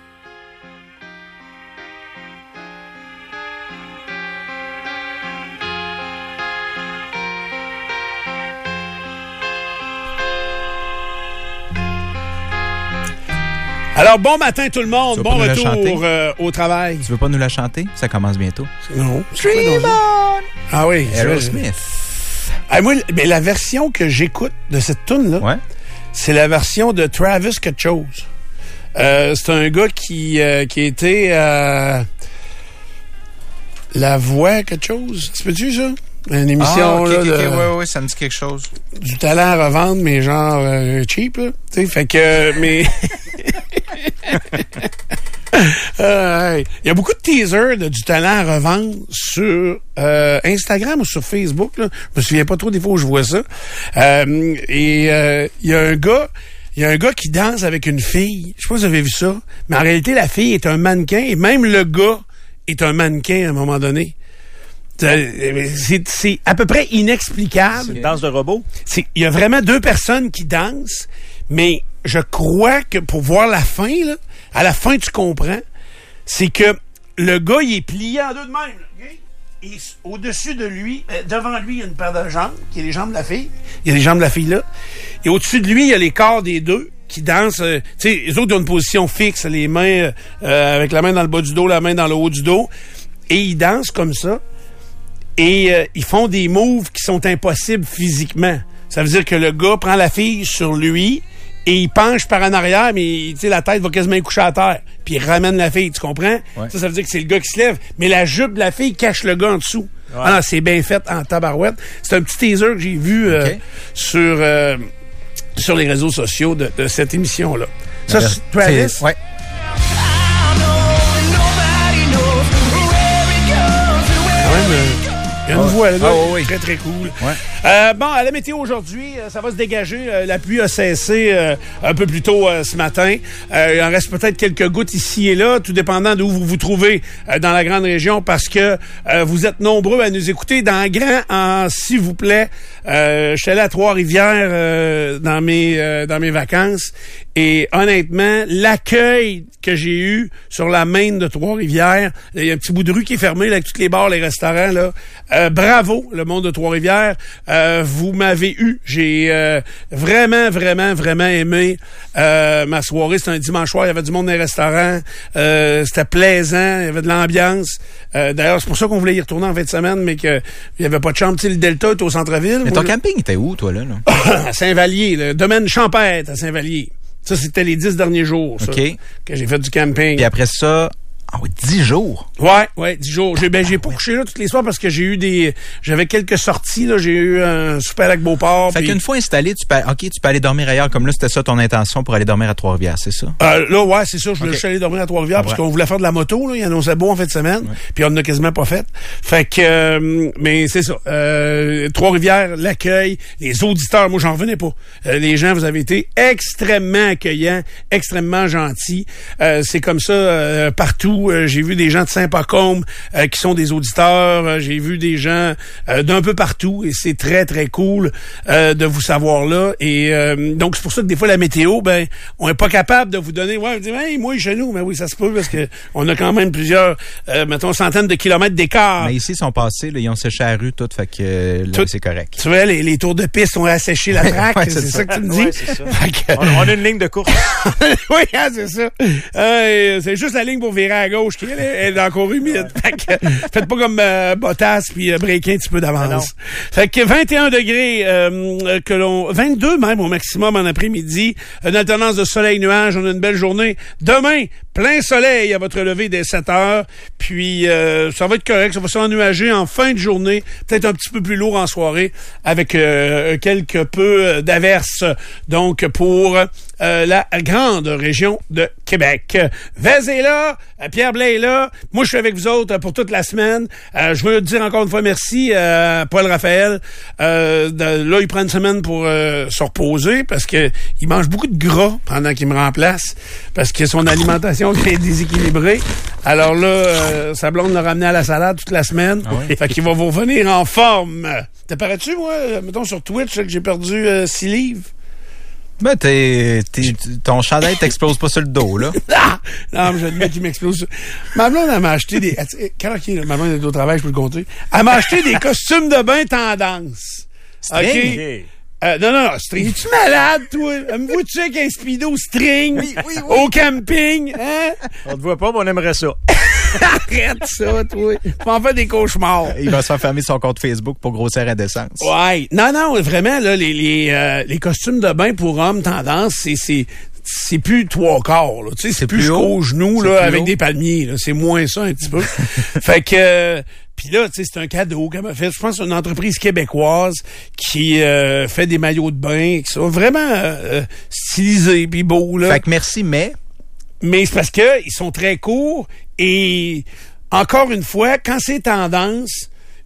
S3: Alors, bon matin tout le monde, bon retour au travail.
S1: Tu veux pas nous la chanter? Ça commence bientôt.
S3: Non.
S1: Dream on!
S3: Ah oui.
S1: Aerosmith.
S3: Ah, moi, mais la version que j'écoute de cette tune-là, c'est la version de Travis quelque chose. C'est un gars qui était La Voix quelque chose. Tu peux-tu ça? Une émission
S1: ouais, ça me dit quelque chose.
S3: Du talent à revendre, mais genre cheap, là. Tu sais, fait que mais il y a beaucoup de teasers de du talent à revendre sur Instagram ou sur Facebook, là. Je me souviens pas trop des fois où je vois ça. Il y a un gars qui danse avec une fille. Je sais pas si vous avez vu ça, mais en réalité la fille est un mannequin et même le gars est un mannequin à un moment donné. C'est à peu près inexplicable.
S2: C'est une danse de robot?
S3: Il y a vraiment deux personnes qui dansent, mais je crois que pour voir la fin, là, à la fin, tu comprends, c'est que le gars, il est plié en deux de même. Là, okay? Et au-dessus de lui, devant lui, il y a une paire de jambes, qui est les jambes de la fille. Il y a les jambes de la fille là. Et au-dessus de lui, il y a les corps des deux qui dansent. Tu sais, les autres ont une position fixe, les mains avec la main dans le bas du dos, la main dans le haut du dos. Et ils dansent comme ça. Et ils font des moves qui sont impossibles physiquement. Ça veut dire que le gars prend la fille sur lui et il penche par en arrière, mais la tête va quasiment coucher à terre. Puis il ramène la fille, tu comprends? Ouais. Ça veut dire que c'est le gars qui se lève. Mais la jupe de la fille cache le gars en dessous. Ouais. Alors, c'est bien fait en tabarouette. C'est un petit teaser que j'ai vu sur les réseaux sociaux de cette émission-là. Ça, c'est Travis.
S1: Ouais.
S3: Il y a une voix, là,
S1: oui.
S3: Très, très cool.
S1: Ouais.
S3: Bon, à la météo aujourd'hui, ça va se dégager. La pluie a cessé un peu plus tôt ce matin. Il en reste peut-être quelques gouttes ici et là, tout dépendant d'où vous vous trouvez dans la grande région, parce que vous êtes nombreux à nous écouter dans grand, s'il vous plaît. Je suis allé à Trois-Rivières dans mes vacances. Et honnêtement, l'accueil que j'ai eu sur la main de Trois-Rivières, il y a un petit bout de rue qui est fermé là, avec tous les bars, les restaurants, là. Bravo, le monde de Trois-Rivières. Vous m'avez eu. J'ai vraiment, vraiment, vraiment aimé ma soirée. C'était un dimanche soir, il y avait du monde dans les restaurants. C'était plaisant, il y avait de l'ambiance. D'ailleurs, c'est pour ça qu'on voulait y retourner en fin de semaine, mais qu'il n'y avait pas de chambre. Tu sais, le Delta est au centre-ville.
S1: Mais ton camping était où, toi, là?
S3: À Saint-Vallier, le domaine Champêtre à Saint-Vallier. Ça, c'était les 10 derniers jours, ça, que j'ai fait du camping.
S1: Puis après ça, 10 jours?
S3: Ouais, 10 jours. J'ai pas couché là toutes les soirs parce que j'avais quelques sorties, là. J'ai eu un super avec Beauport.
S1: Fait qu'une fois installé, tu peux aller dormir ailleurs. Comme là, c'était ça ton intention pour aller dormir à Trois-Rivières, c'est ça?
S3: Là, ouais, c'est ça. Je voulais juste aller dormir à Trois-Rivières parce qu'on voulait faire de la moto, là. Il annonçait beau en fin de semaine. Ouais. Puis on en a quasiment pas fait. Fait que, mais c'est ça. Trois-Rivières, l'accueil, les auditeurs, moi, j'en revenais pas. Les gens, vous avez été extrêmement accueillants, extrêmement gentils. C'est comme ça, partout. J'ai vu des gens de Saint-Pacôme qui sont des auditeurs. J'ai vu des gens d'un peu partout et c'est très, très cool de vous savoir là. Et donc, c'est pour ça que des fois, la météo, on n'est pas capable de vous donner... Ouais, vous dites, hey, moi, chez nous, mais oui, ça se peut parce que on a quand même plusieurs, mettons, centaines de kilomètres d'écart.
S1: Mais ici, ils sont passés, là, ils ont séché la rue, tout, fait que là, c'est correct.
S3: Tu vois, les tours de piste ont asséché la traque. Ouais, c'est ça que tu me dis?
S2: Ouais, c'est ça. On a une ligne de course.
S3: Oui, c'est ça. C'est juste la ligne pour virer à gauche qui est encore humide. Fait que, faites pas comme Bottas puis breaker un petit peu d'avance. Fait que 21 degrés 22 même au maximum en après-midi. Une alternance de soleil-nuage. On a une belle journée. Demain, plein soleil à votre lever dès 7 heures. Puis ça va être correct. Ça va s'ennuager en fin de journée. Peut-être un petit peu plus lourd en soirée avec quelque peu d'averses. Donc pour la grande région de Québec. Vez est là, Pierre Blais est là. Moi, je suis avec vous autres pour toute la semaine. Je veux dire encore une fois merci à Paul Raphaël. Là, il prend une semaine pour se reposer parce que il mange beaucoup de gras pendant qu'il me remplace parce que son alimentation est déséquilibrée. Alors là, sa blonde l'a ramené à la salade toute la semaine. Ah oui? Fait qu'il va vous revenir en forme. T'apparais-tu, moi, mettons sur Twitch, que j'ai perdu 6 livres?
S1: Ben, ton chandail t'explose pas sur le dos, là.
S3: Non, mais j'admets qu'il m'explose. Ma blonde, elle m'a acheté des... Ma blonde est au travail, je peux le compter. Elle m'a acheté des costumes de bain tendance.
S1: String?
S3: Non, string. Es-tu malade, toi? Me vois-tu avec un speedo string? Oui. Au camping? Hein?
S2: On te voit pas, mais on aimerait ça.
S3: Arrête ça, toi. Faut en faire des cauchemars.
S1: Il va se faire fermer son compte Facebook pour grossière indécence.
S3: Ouais. Non, vraiment, là, les costumes de bain pour hommes tendance, c'est plus 3/4, là. Tu sais, c'est plus jusqu'aux genoux, là, avec des palmiers, là. C'est moins ça, un petit peu. Fait que, puis là, tu sais, c'est un cadeau qu'elle m'a fait. Je pense que c'est une entreprise québécoise qui fait des maillots de bain, qui sont vraiment stylisés puis beaux, là.
S1: Fait que merci, mais
S3: c'est parce que ils sont très courts et encore une fois, quand c'est tendance,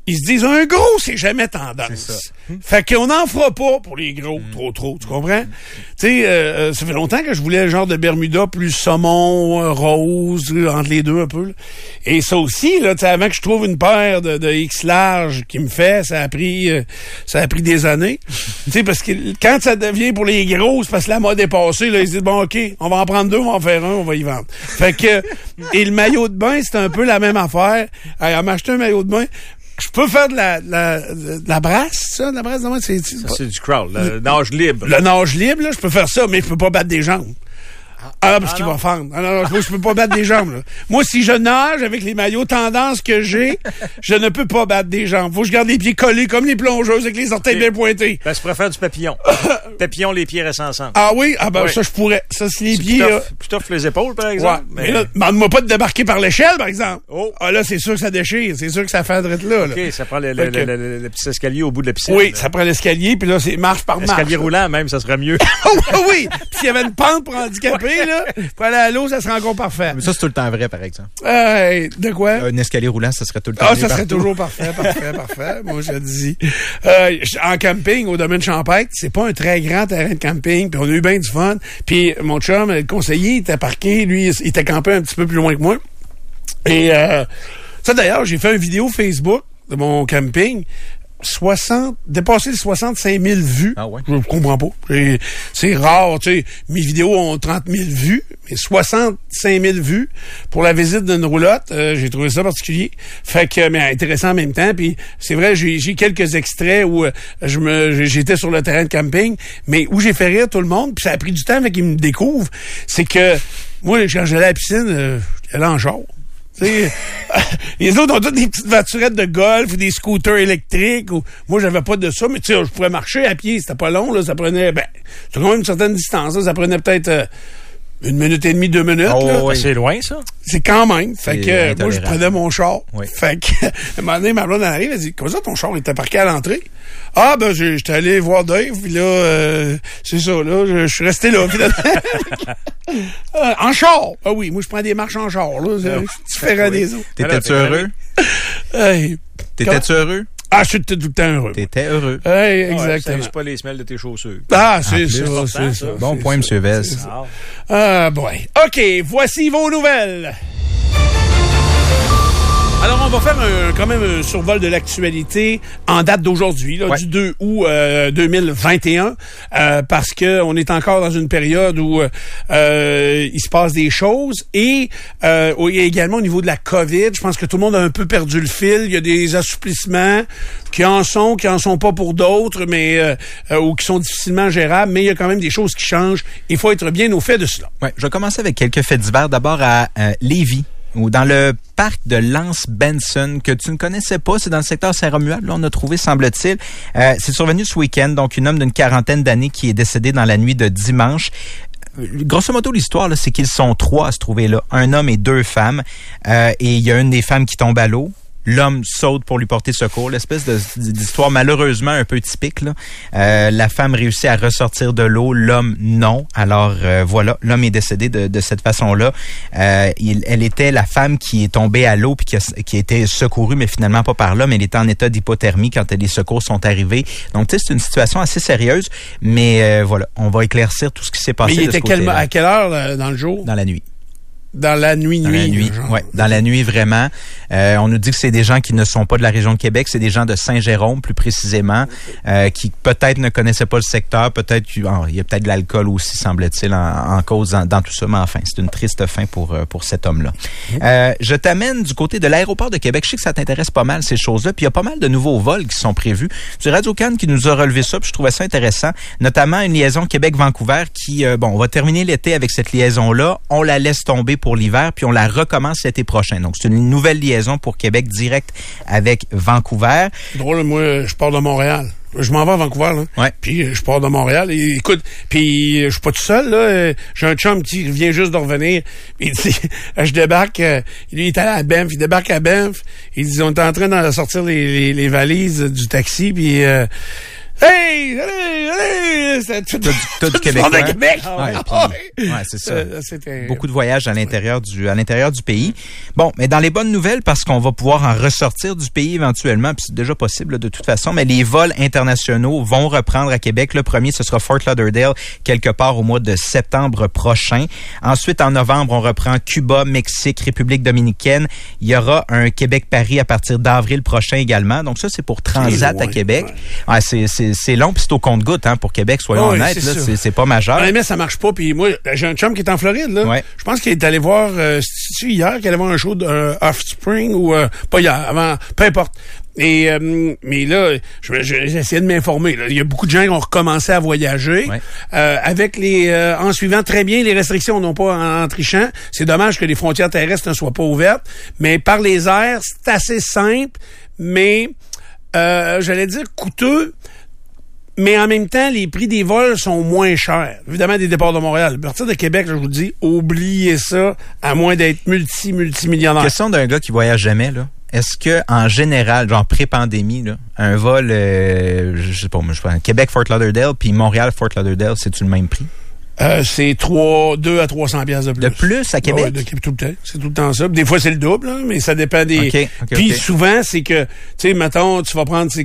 S3: ils se disent, un gros, c'est jamais tendance. Fait qu'on n'en fera pas pour les gros, trop, tu comprends? Tu sais, ça fait longtemps que je voulais le genre de Bermuda plus saumon, rose, entre les deux un peu. Là. Et ça aussi, là, tu sais, avant que je trouve une paire de X large qui me fait, ça a pris des années. Tu sais, parce que quand ça devient pour les gros, c'est parce que la mode est passée, là, ils se disent, bon, OK, on va en prendre deux, on va en faire un, on va y vendre. Fait que, et le maillot de bain, c'est un peu la même affaire. Elle m'a acheté un maillot de bain. Je peux faire de la brasse, ça? De la brasse, non, c'est
S2: du crawl, le nage libre.
S3: Le nage libre, là, je peux faire ça, mais je peux pas battre des jambes. Parce qu'il va fendre. Non, je peux pas battre des jambes, là. Moi, si je nage avec les maillots tendance que j'ai, je ne peux pas battre des jambes. Faut que je garde les pieds collés comme les plongeuses avec les orteils bien pointés.
S2: Ben, je préfère du papillon. Papillon, les pieds restent ensemble.
S3: Ah oui? Ah ben, ça, je pourrais. Ça, c'est les pieds,
S2: Puis t'offres les épaules, par exemple.
S3: Ouais. Mais là, demande-moi pas de débarquer par l'échelle, par exemple. Oh. Ah là, c'est sûr que ça déchire. C'est sûr que ça fait drette là.
S2: OK, ça prend le petit escalier au bout de la piscine.
S3: Oui, ça prend l'escalier, puis là, c'est marche par marche.
S2: L'escalier roulant, même, ça serait mieux.
S3: Oui. Puis s'il y avait une pente pour handicapés, là, pour aller à l'eau, ça serait encore parfait.
S1: Mais ça, c'est tout le temps vrai, par exemple.
S3: De quoi?
S1: Un escalier roulant, ça serait tout le temps
S3: vrai. Ah, ça serait toujours parfait. Moi, je dis. En camping, au domaine Champêtre, c'est pas un très grand terrain de camping, puis on a eu bien du fun. Puis mon chum, le conseiller, il était parqué, lui, il était campé un petit peu plus loin que moi. Et ça, d'ailleurs, j'ai fait une vidéo Facebook de mon camping. Dépassé les 65 000 vues.
S1: Ah ouais?
S3: Je comprends pas. C'est rare, tu sais. Mes vidéos ont 30 000 vues, mais 65 000 vues pour la visite d'une roulotte. J'ai trouvé ça particulier. Fait que, mais intéressant en même temps. Puis c'est vrai, j'ai quelques extraits où j'étais sur le terrain de camping, mais où j'ai fait rire tout le monde. Puis ça a pris du temps avant qu'ils me découvrent. C'est que moi, quand j'allais à la piscine, j'allais en char. Les autres ont toutes des petites voiturettes de golf ou des scooters électriques. Moi, j'avais pas de ça, mais tu sais, je pourrais marcher à pied. C'était pas long, là. Ça prenait, c'est quand même une certaine distance, là. Ça prenait peut-être 1 minute et demie, 2 minutes.
S2: Oh, là. C'est loin, ça?
S3: C'est quand même. Fait que moi, je prenais mon char. Oui. Fait que, à un moment donné, ma blonde arrive, elle dit, comment ça, ton char était parqué à l'entrée? Ah, ben, j'étais allé voir Dave, puis là, c'est ça, là, je suis resté là, finalement. En char. Ah oui, moi, je prends des marches en char, là. C'est différent des autres.
S1: T'étais-tu heureux? T'étais-tu heureux?
S3: Ah, je suis tout le temps heureux.
S1: T'étais heureux.
S3: Oui, exactement.
S2: Ouais, pas les semelles de tes chaussures.
S3: Ah, c'est ça.
S1: Bon point, M. Vez.
S3: Ah, boy. OK, voici vos nouvelles. Alors, on va faire quand même un survol de l'actualité en date d'aujourd'hui, là, du 2 août 2021, parce que on est encore dans une période où il se passe des choses et également au niveau de la COVID, je pense que tout le monde a un peu perdu le fil. Il y a des assouplissements qui en sont pas pour d'autres, mais ou qui sont difficilement gérables, mais il y a quand même des choses qui changent. Il faut être bien au fait de cela.
S1: Ouais, je vais commencer avec quelques faits divers. D'abord à Lévis, ou dans le parc de Lance Benson, que tu ne connaissais pas, c'est dans le secteur Saint-Romuald, là on a trouvé, semble-t-il. C'est survenu ce week-end, donc un homme d'une 40aine d'années qui est décédé dans la nuit de dimanche. Grosso modo, l'histoire, là, c'est qu'ils sont 3 à se trouver là, un homme et 2 femmes, et il y a une des femmes qui tombe à l'eau. L'homme saute pour lui porter secours. L'espèce d'histoire malheureusement un peu typique, là. La femme réussit à ressortir de l'eau, l'homme non. Alors voilà, l'homme est décédé de cette façon-là. Elle était la femme qui est tombée à l'eau puis qui a été secourue, mais finalement pas par l'homme. Elle était en état d'hypothermie quand les secours sont arrivés. Donc tu sais, c'est une situation assez sérieuse, mais voilà, on va éclaircir tout ce qui s'est passé.
S3: Mais il était à quelle heure dans le jour?
S1: Dans la nuit.
S3: Dans la nuit.
S1: Ouais, dans la nuit vraiment. On nous dit que c'est des gens qui ne sont pas de la région de Québec, c'est des gens de Saint-Jérôme plus précisément, qui peut-être ne connaissaient pas le secteur, peut-être il y a peut-être de l'alcool aussi semble-t-il en cause dans tout ça, mais enfin c'est une triste fin pour cet homme-là. Je t'amène du côté de l'aéroport de Québec. Je sais que ça t'intéresse pas mal ces choses-là, puis il y a pas mal de nouveaux vols qui sont prévus. C'est Radio-Can qui nous a relevé ça, puis je trouvais ça intéressant, notamment une liaison Québec-Vancouver qui on va terminer l'été avec cette liaison-là, on la laisse tomber pour l'hiver, puis on la recommence l'été prochain. Donc, c'est une nouvelle liaison pour Québec direct avec Vancouver.
S3: C'est drôle, moi, je pars de Montréal. Je m'en vais à Vancouver, là.
S1: Ouais.
S3: Puis je pars de Montréal. Et, écoute, puis je suis pas tout seul, là. J'ai un chum qui vient juste de revenir. Il dit, je débarque, lui, il est allé à Banff, il débarque à Banff. Il dit, on est en train de sortir les valises du taxi, puis... Hey, c'était tout
S1: du Québec.
S3: de Québec.
S1: C'est ça. Beaucoup de voyages à l'intérieur du pays. Bon, mais dans les bonnes nouvelles, parce qu'on va pouvoir en ressortir du pays éventuellement, puis c'est déjà possible de toute façon, mais les vols internationaux vont reprendre à Québec. Le premier, ce sera Fort Lauderdale, quelque part au mois de septembre prochain. Ensuite, en novembre, on reprend Cuba, Mexique, République dominicaine. Il y aura un Québec-Paris à partir d'avril prochain également. Donc ça, c'est pour Transat à Québec. Ouais, c'est long, puis c'est au compte-gouttes pour Québec, soyons honnêtes. C'est pas majeur.
S3: Mais ça marche pas. Puis moi, j'ai un chum qui est en Floride. Là. Ouais. Je pense qu'il est allé voir, c'est hier qu'il allait voir un show de Offspring ou pas hier, avant, peu importe. Et mais là, j'ai essayé de m'informer. Là. Il y a beaucoup de gens qui ont recommencé à voyager avec en suivant très bien les restrictions, non pas en trichant. C'est dommage que les frontières terrestres ne soient pas ouvertes, mais par les airs, c'est assez simple, mais j'allais dire coûteux. Mais en même temps, les prix des vols sont moins chers. Évidemment, des départs de Montréal. À partir de Québec, je vous dis, oubliez ça, à moins d'être multimillionnaire.
S1: Question d'un gars qui voyage jamais, là. Est-ce que, en général, genre pré-pandémie, là, un vol, je sais pas, Québec-Fort Lauderdale, puis Montréal-Fort Lauderdale, c'est-tu le même prix?
S3: C'est 2 à 300 piastres de plus.
S1: De plus à Québec?
S3: Ouais, tout le temps. C'est tout le temps ça. Des fois, c'est le double, hein, mais ça dépend des... Puis souvent, c'est que, tu sais, mettons, tu vas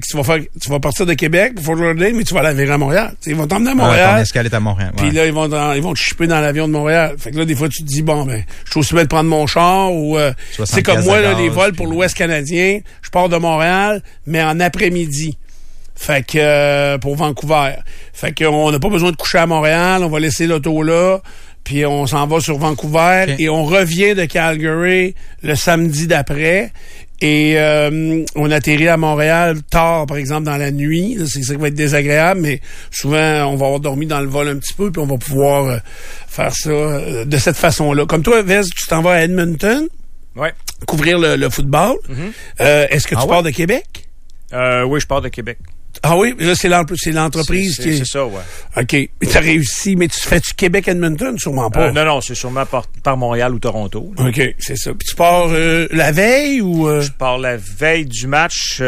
S3: partir de Québec, Fort Lauderdale, mais tu vas aller à Montréal. T'sais, ils vont t'emmener à Montréal.
S1: Ton escale est à Montréal.
S3: Puis là, ils vont te chipper dans l'avion de Montréal. Fait que là, des fois, tu te dis, bon, ben, je suis aussi bien de prendre mon char ou, c'est comme moi, là, les vols pour l'Ouest canadien, je pars de Montréal, mais en après-midi. Fait que pour Vancouver. Fait qu'on n'a pas besoin de coucher à Montréal, on va laisser l'auto là, puis on s'en va sur Vancouver et on revient de Calgary le samedi d'après et on atterrit à Montréal tard, par exemple, dans la nuit. C'est ça qui va être désagréable, mais souvent on va avoir dormi dans le vol un petit peu puis on va pouvoir faire ça de cette façon-là. Comme toi, Vez, tu t'en vas à Edmonton couvrir le football. Mm-hmm. Est-ce que tu pars de Québec?
S2: Oui, je pars de Québec.
S3: Ah oui, là, c'est l'entreprise qui est...
S2: C'est ça, ouais.
S3: OK. Mais t'as réussi, mais tu fais-tu Québec-Edmonton? Sûrement pas.
S2: Non, c'est sûrement par Montréal ou Toronto. Là.
S3: OK, c'est ça. Puis tu pars la veille ou...
S2: Je pars la veille du match.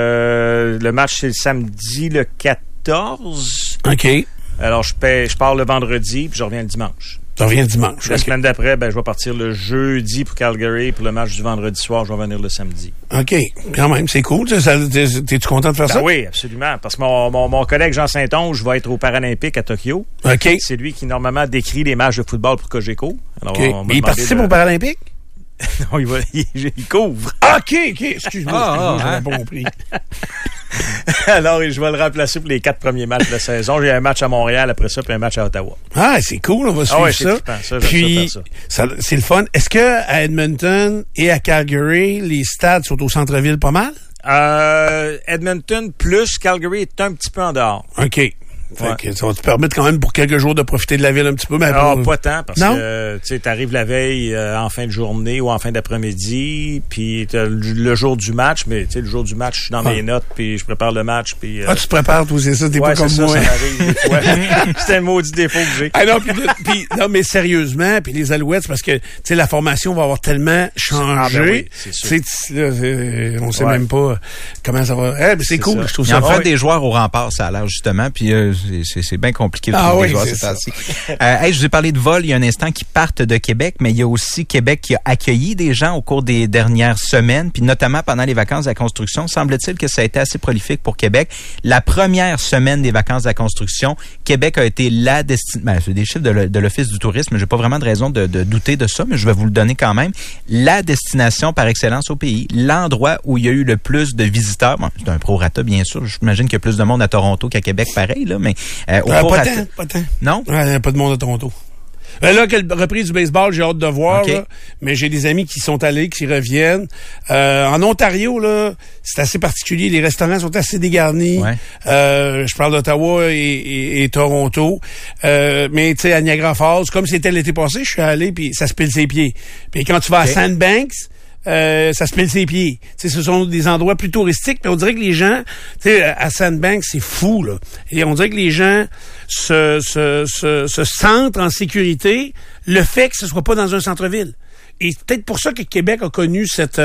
S2: Le match, c'est le samedi, le 14.
S3: OK.
S2: Alors, je pars le vendredi, puis je reviens le dimanche.
S3: Tu reviens dimanche.
S2: La semaine d'après, je vais partir le jeudi pour Calgary. Pour le match du vendredi soir, je vais venir le samedi.
S3: OK. Quand même, c'est cool. T'es-tu content de faire ça?
S2: Oui, absolument. Parce que mon collègue Jean Saint-Onge va être aux Paralympiques à Tokyo.
S3: OK.
S2: C'est lui qui, normalement, décrit les matchs de football pour Cogeco. Alors,
S3: mais il participe aux Paralympiques?
S2: Non, il couvre.
S3: OK. Excuse-moi, j'avais pas compris.
S2: Alors, je vais le remplacer pour les 4 premiers matchs de la saison. J'ai un match à Montréal après ça, puis un match à Ottawa.
S3: Ah, c'est cool, on va suivre
S2: ça.
S3: Puis, c'est le fun. Est-ce que à Edmonton et à Calgary, les stades sont au centre-ville pas mal?
S2: Edmonton plus Calgary est un petit peu en dehors.
S3: OK. Fait que ça va te permettre quand même pour quelques jours de profiter de la ville un petit peu. Mais
S2: pas tant, parce que tu arrives la veille en fin de journée ou en fin d'après-midi, puis t'as le jour du match, mais le jour du match, je suis dans mes notes, puis je prépare le match. Puis,
S3: tu te prépares, toi, c'est ça, t'es pas comme moi.
S2: Ça m'arrive. C'est un maudit défaut que j'ai.
S3: Ah non, non, mais sérieusement, puis les Alouettes, parce que la formation va avoir tellement changé.
S2: Oui, c'est sûr.
S3: On sait même pas comment ça va. C'est cool, je trouve ça.
S1: Il y a des joueurs au rempart, ça a l'air justement, puis c'est bien compliqué de trouver des joueurs ces temps-ci. Je vous ai parlé de vol il y a un instant qui partent de Québec, mais il y a aussi Québec qui a accueilli des gens au cours des dernières semaines, puis notamment pendant les vacances de la construction. Semble-t-il que ça a été assez prolifique pour Québec. La première semaine des vacances de la construction, Québec a été la destination. C'est des chiffres de l'Office du tourisme, j'ai pas vraiment de raison de douter de ça, mais je vais vous le donner quand même. La destination par excellence au pays, l'endroit où il y a eu le plus de visiteurs. Bon, c'est un prorata, bien sûr. J'imagine qu'il y a plus de monde à Toronto qu'à Québec, pareil, là, mais
S3: pas tant.
S1: Non?
S3: Pas de monde à Toronto. Là, quelle reprise du baseball, j'ai hâte de voir, là, mais j'ai des amis qui sont allés, qui reviennent. En Ontario, là, c'est assez particulier. Les restaurants sont assez dégarnis. Je parle d'Ottawa et Toronto. Mais tu sais, à Niagara Falls, comme c'était l'été passé, je suis allé, puis ça se pile ses pieds. Puis quand tu vas à Sandbanks, ça se pile ses pieds. T'sais, ce sont des endroits plus touristiques, mais on dirait que les gens, à Sandbanks, c'est fou, là. Et on dirait que les gens se sentent en sécurité le fait que ce soit pas dans un centre-ville. Et peut-être pour ça que Québec a connu cette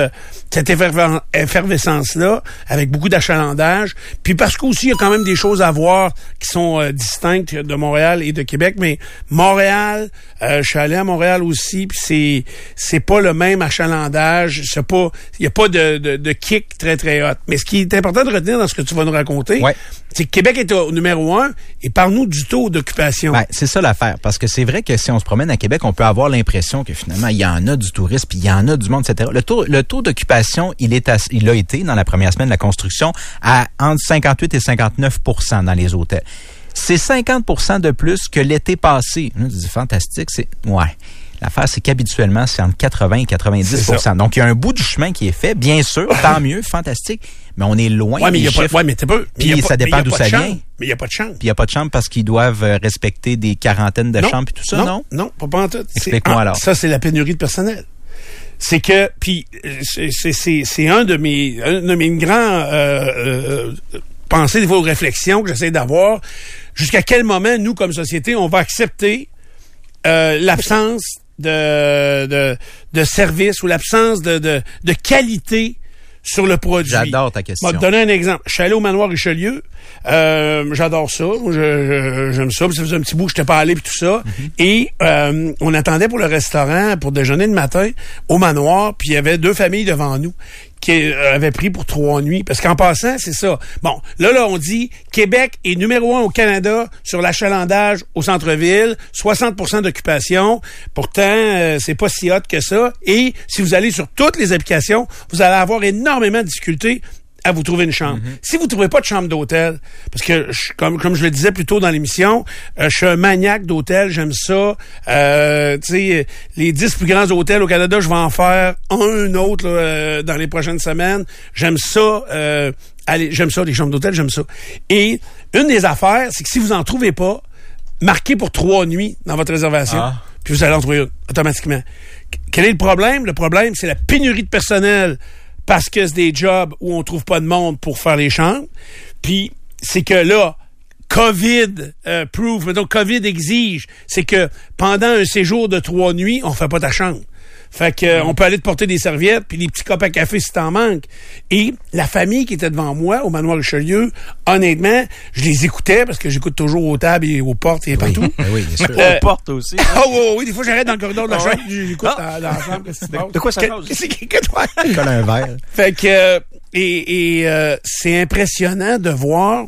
S3: effervescence-là, avec beaucoup d'achalandage. Puis parce qu'aussi, il y a quand même des choses à voir qui sont distinctes de Montréal et de Québec. Mais Montréal, je suis allé à Montréal aussi, puis c'est pas le même achalandage. Il y a pas de kick très, très hot. Mais ce qui est important de retenir dans ce que tu vas nous raconter, c'est que Québec est au numéro 1 et parle-nous du taux d'occupation.
S1: Ben, c'est ça l'affaire. Parce que c'est vrai que si on se promène à Québec, on peut avoir l'impression que finalement, il y en a du tourisme, puis il y en a du monde, etc. Le taux d'occupation, il a été, dans la première semaine de la construction, à entre 58 et 59 % dans les hôtels. C'est 50 % de plus que l'été passé. C'est fantastique. L'affaire, c'est qu'habituellement, c'est entre 80 et 90 %. Donc, il y a un bout du chemin qui est fait. Bien sûr, tant mieux, fantastique. Mais on est loin des chiffres. Puis ça dépend d'où ça vient.
S3: Mais il n'y a pas de chambre.
S1: Puis il n'y a pas de chambre parce qu'ils doivent respecter des quarantaines de chambres et tout ça, non?
S3: Non, pas en tout.
S1: Explique-moi alors.
S3: Ça, c'est la pénurie de personnel. C'est que, puis c'est un de mes grands pensées, des fois, réflexions que j'essaie d'avoir. Jusqu'à quel moment, nous, comme société, on va accepter l'absence de service ou l'absence de qualité sur le produit.
S1: J'adore ta question.
S3: Je vais te donner un exemple. Je suis allé au Manoir Richelieu. J'adore ça. J'aime ça. Ça faisait un petit bout que je n'étais pas allé puis tout ça. Et on attendait pour le restaurant, pour déjeuner le matin, au Manoir. Puis il y avait 2 familles devant nous qui avaient pris pour 3 nuits. Parce qu'en passant, c'est ça. Bon, là, on dit Québec est numéro 1 au Canada sur l'achalandage au centre-ville, 60 % d'occupation. Pourtant, c'est pas si hot que ça. Et si vous allez sur toutes les applications, vous allez avoir énormément de difficultés à vous trouver une chambre. Si vous trouvez pas de chambre d'hôtel, parce que comme je le disais plus tôt dans l'émission, je suis un maniaque d'hôtel, j'aime ça. Tu sais, les 10 plus grands hôtels au Canada, je vais en faire un autre là, dans les prochaines semaines. J'aime ça. J'aime ça, les chambres d'hôtel, j'aime ça. Et une des affaires, c'est que si vous en trouvez pas, marquez pour 3 nuits dans votre réservation, puis vous allez en trouver une automatiquement. Quel est le problème? Le problème, c'est la pénurie de personnel. Parce que c'est des jobs où on trouve pas de monde pour faire les chambres. Puis, c'est que là, COVID-proof, donc COVID exige, c'est que pendant un séjour de 3 nuits, on fait pas ta chambre. Fait que on peut aller te porter des serviettes puis des petits copes à café si t'en manques. Et la famille qui était devant moi au Manoir Richelieu, honnêtement, je les écoutais parce que j'écoute toujours aux tables et aux portes et partout.
S2: Oui, bien sûr. Aux portes aussi.
S3: Oui, des fois j'arrête dans le corridor de la chambre, j'écoute dans la chambre.
S2: De quoi ça cause?
S3: Qu'est-ce que toi?
S1: Colle un verre.
S3: Fait que c'est impressionnant de voir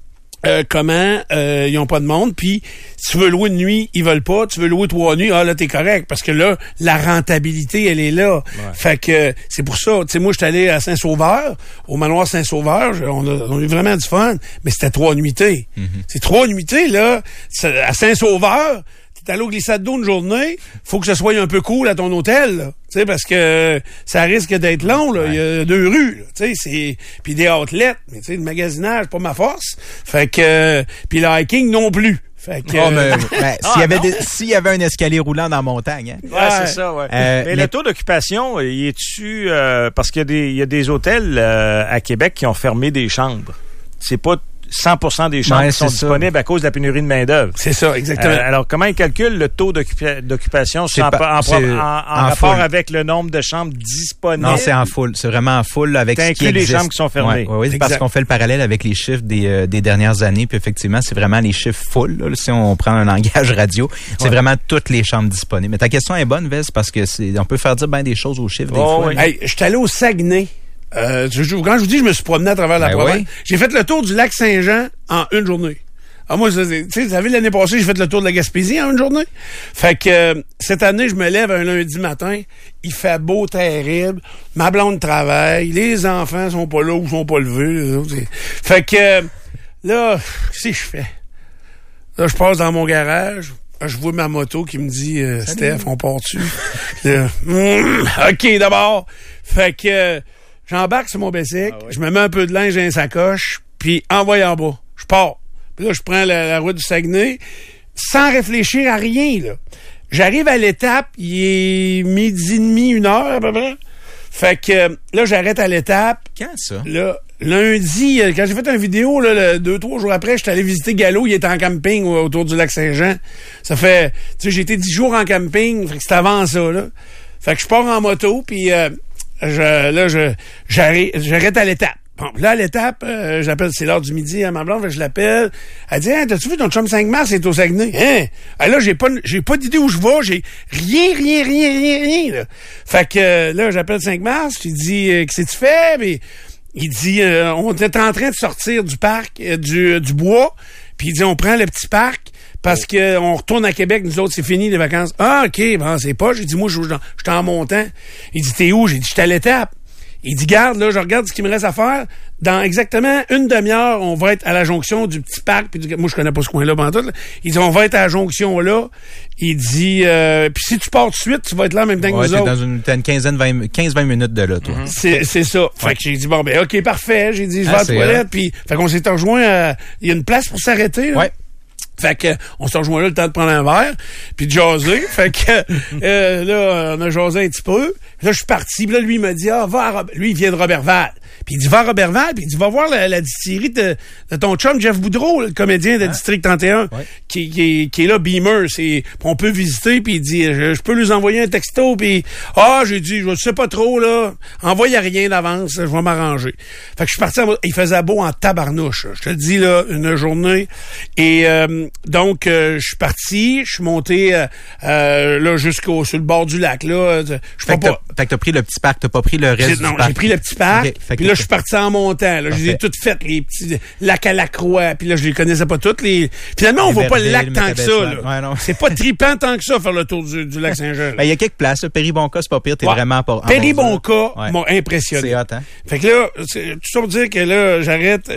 S3: comment ils ont pas de monde, puis si tu veux louer une nuit, ils veulent pas, tu veux louer 3 nuits, là t'es correct, parce que là, la rentabilité, elle est là. Fait que c'est pour ça, tu sais, moi j'étais allé à Saint-Sauveur, au Manoir Saint-Sauveur, on a eu vraiment du fun, mais c'était 3 nuitées. C'est 3 nuitées, là, à Saint-Sauveur, t'es allé au glissade d'eau une journée, faut que ce soit un peu cool à ton hôtel, là. Tu sais, parce que ça risque d'être long, là. Il y a 2 rues, tu sais, puis des outlets. Mais tu sais, le magasinage, pas ma force. Fait que, puis le hiking non plus. Fait que...
S1: s'il y avait un escalier roulant dans la montagne. Hein?
S2: Ouais, c'est ça, ouais. Mais le taux d'occupation, il est-tu... parce qu'il y a des hôtels à Québec qui ont fermé des chambres. C'est pas 100% des chambres qui sont disponibles à cause de la pénurie de main-d'œuvre.
S3: C'est ça, exactement.
S2: Alors, comment ils calculent le taux d'occupation en rapport avec le nombre de chambres disponibles?
S1: Non, c'est en full. C'est vraiment en full avec ce qui existe.
S2: les chambres qui sont fermées.
S1: Oui, c'est parce qu'on fait le parallèle avec les chiffres des dernières années. Puis effectivement, c'est vraiment les chiffres full. Là, si on prend un langage radio, c'est vraiment toutes les chambres disponibles. Mais ta question est bonne, Vez, parce que on peut faire dire bien des choses aux chiffres des fois.
S3: Oui. Hey, je suis allé au Saguenay. Quand je vous dis, je me suis promené à travers la province. J'ai fait le tour du lac Saint-Jean en une journée. Moi, tu sais, vous savez, l'année passée, j'ai fait le tour de la Gaspésie en une journée. Fait que cette année, je me lève un lundi matin. Il fait beau, terrible. Ma blonde travaille. Les enfants sont pas là ou sont pas levés. Fait que là, qu'est-ce que je fais? Là, je passe dans mon garage. Je vois ma moto qui me dit Steph, on part-tu? OK, d'abord. Fait que j'embarque sur mon bicycle, je me mets un peu de linge dans une sacoche, puis envoie en bas. Je pars. Puis là, je prends la route du Saguenay sans réfléchir à rien, là. J'arrive à l'étape, il est 12h30, 1h à peu près. Fait que là, j'arrête à l'étape.
S1: Quand ça?
S3: Là, lundi, quand j'ai fait une vidéo, là, 2-3 jours après, j'étais allé visiter Gallo, il était en camping autour du lac Saint-Jean. Ça fait, tu sais, j'ai été 10 jours en camping, fait que c'était avant ça, là. Fait que je pars en moto, puis j'arrête à l'étape. Bon, là, à l'étape, j'appelle, c'est l'heure du midi à ma blonde, je l'appelle. Elle dit, t'as-tu vu ton chum 5 mars est au Saguenay? Là, j'ai pas d'idée où je vais, j'ai rien, là. Fait que, là, j'appelle 5 mars, je lui dis, qu'est-ce que tu fais? Mais, il dit, on était en train de sortir du parc, du bois, puis il dit, on prend le petit parc, parce que on retourne à Québec, nous autres, c'est fini les vacances. Ah, OK, bon, c'est pas. J'ai dit, moi, je suis en montant. Il dit, t'es où? J'ai dit, je suis à l'étape. Il dit, garde, là, je regarde ce qu'il me reste à faire. Dans exactement une demi-heure, on va être à la jonction du petit parc. Puis moi, je connais pas ce coin-là, tout. Là. Il dit, on va être à la jonction là. Il dit, puis si tu pars tout de suite, tu vas être là en même temps que nous autres.
S1: T'as une 15-20 minutes de là, toi.
S3: C'est ça. Fait que j'ai dit, bon, ben, OK, parfait. J'ai dit, je vais à la toilette. Puis, fait qu'on s'est rejoint il y a une place pour s'arrêter, là. Ouais. Fait que on se rejoint là le temps de prendre un verre, puis de jaser. Fait que là, on a jasé un petit peu. Là, je suis parti. Puis là, lui, il m'a dit, lui, il vient de Roberval. Puis il dit, va à Roberval, puis il dit, va voir la distillerie de ton chum, Jeff Boudreau, le comédien de District 31, qui est là, Beamer. On peut visiter, puis il dit, je peux lui envoyer un texto, puis j'ai dit, je sais pas trop, là, envoyez rien d'avance, je vais m'arranger. Fait que je suis parti, il faisait beau en tabarnouche, je te le dis, là, une journée. Et donc, je suis parti, je suis monté là sur le bord du lac, là.
S1: Fait que t'as pris le petit parc, t'as pas pris le reste du parc? Non,
S3: j'ai pris le petit parc, puis là, je suis parti en montant. Là, je les ai toutes faites, les petits lacs à la Croix, puis là, je les connaissais pas toutes. Finalement, on voit pas le lac tant que ça. Là. Ouais, c'est pas trippant tant que ça, faire le tour du lac Saint-Jean.
S1: Il y a quelques places. Péribonka, c'est pas pire, t'es vraiment pas...
S3: Péribonka m'a impressionné.
S1: C'est hot, hein?
S3: Fait que là, tout ça pour dire que là, j'arrête,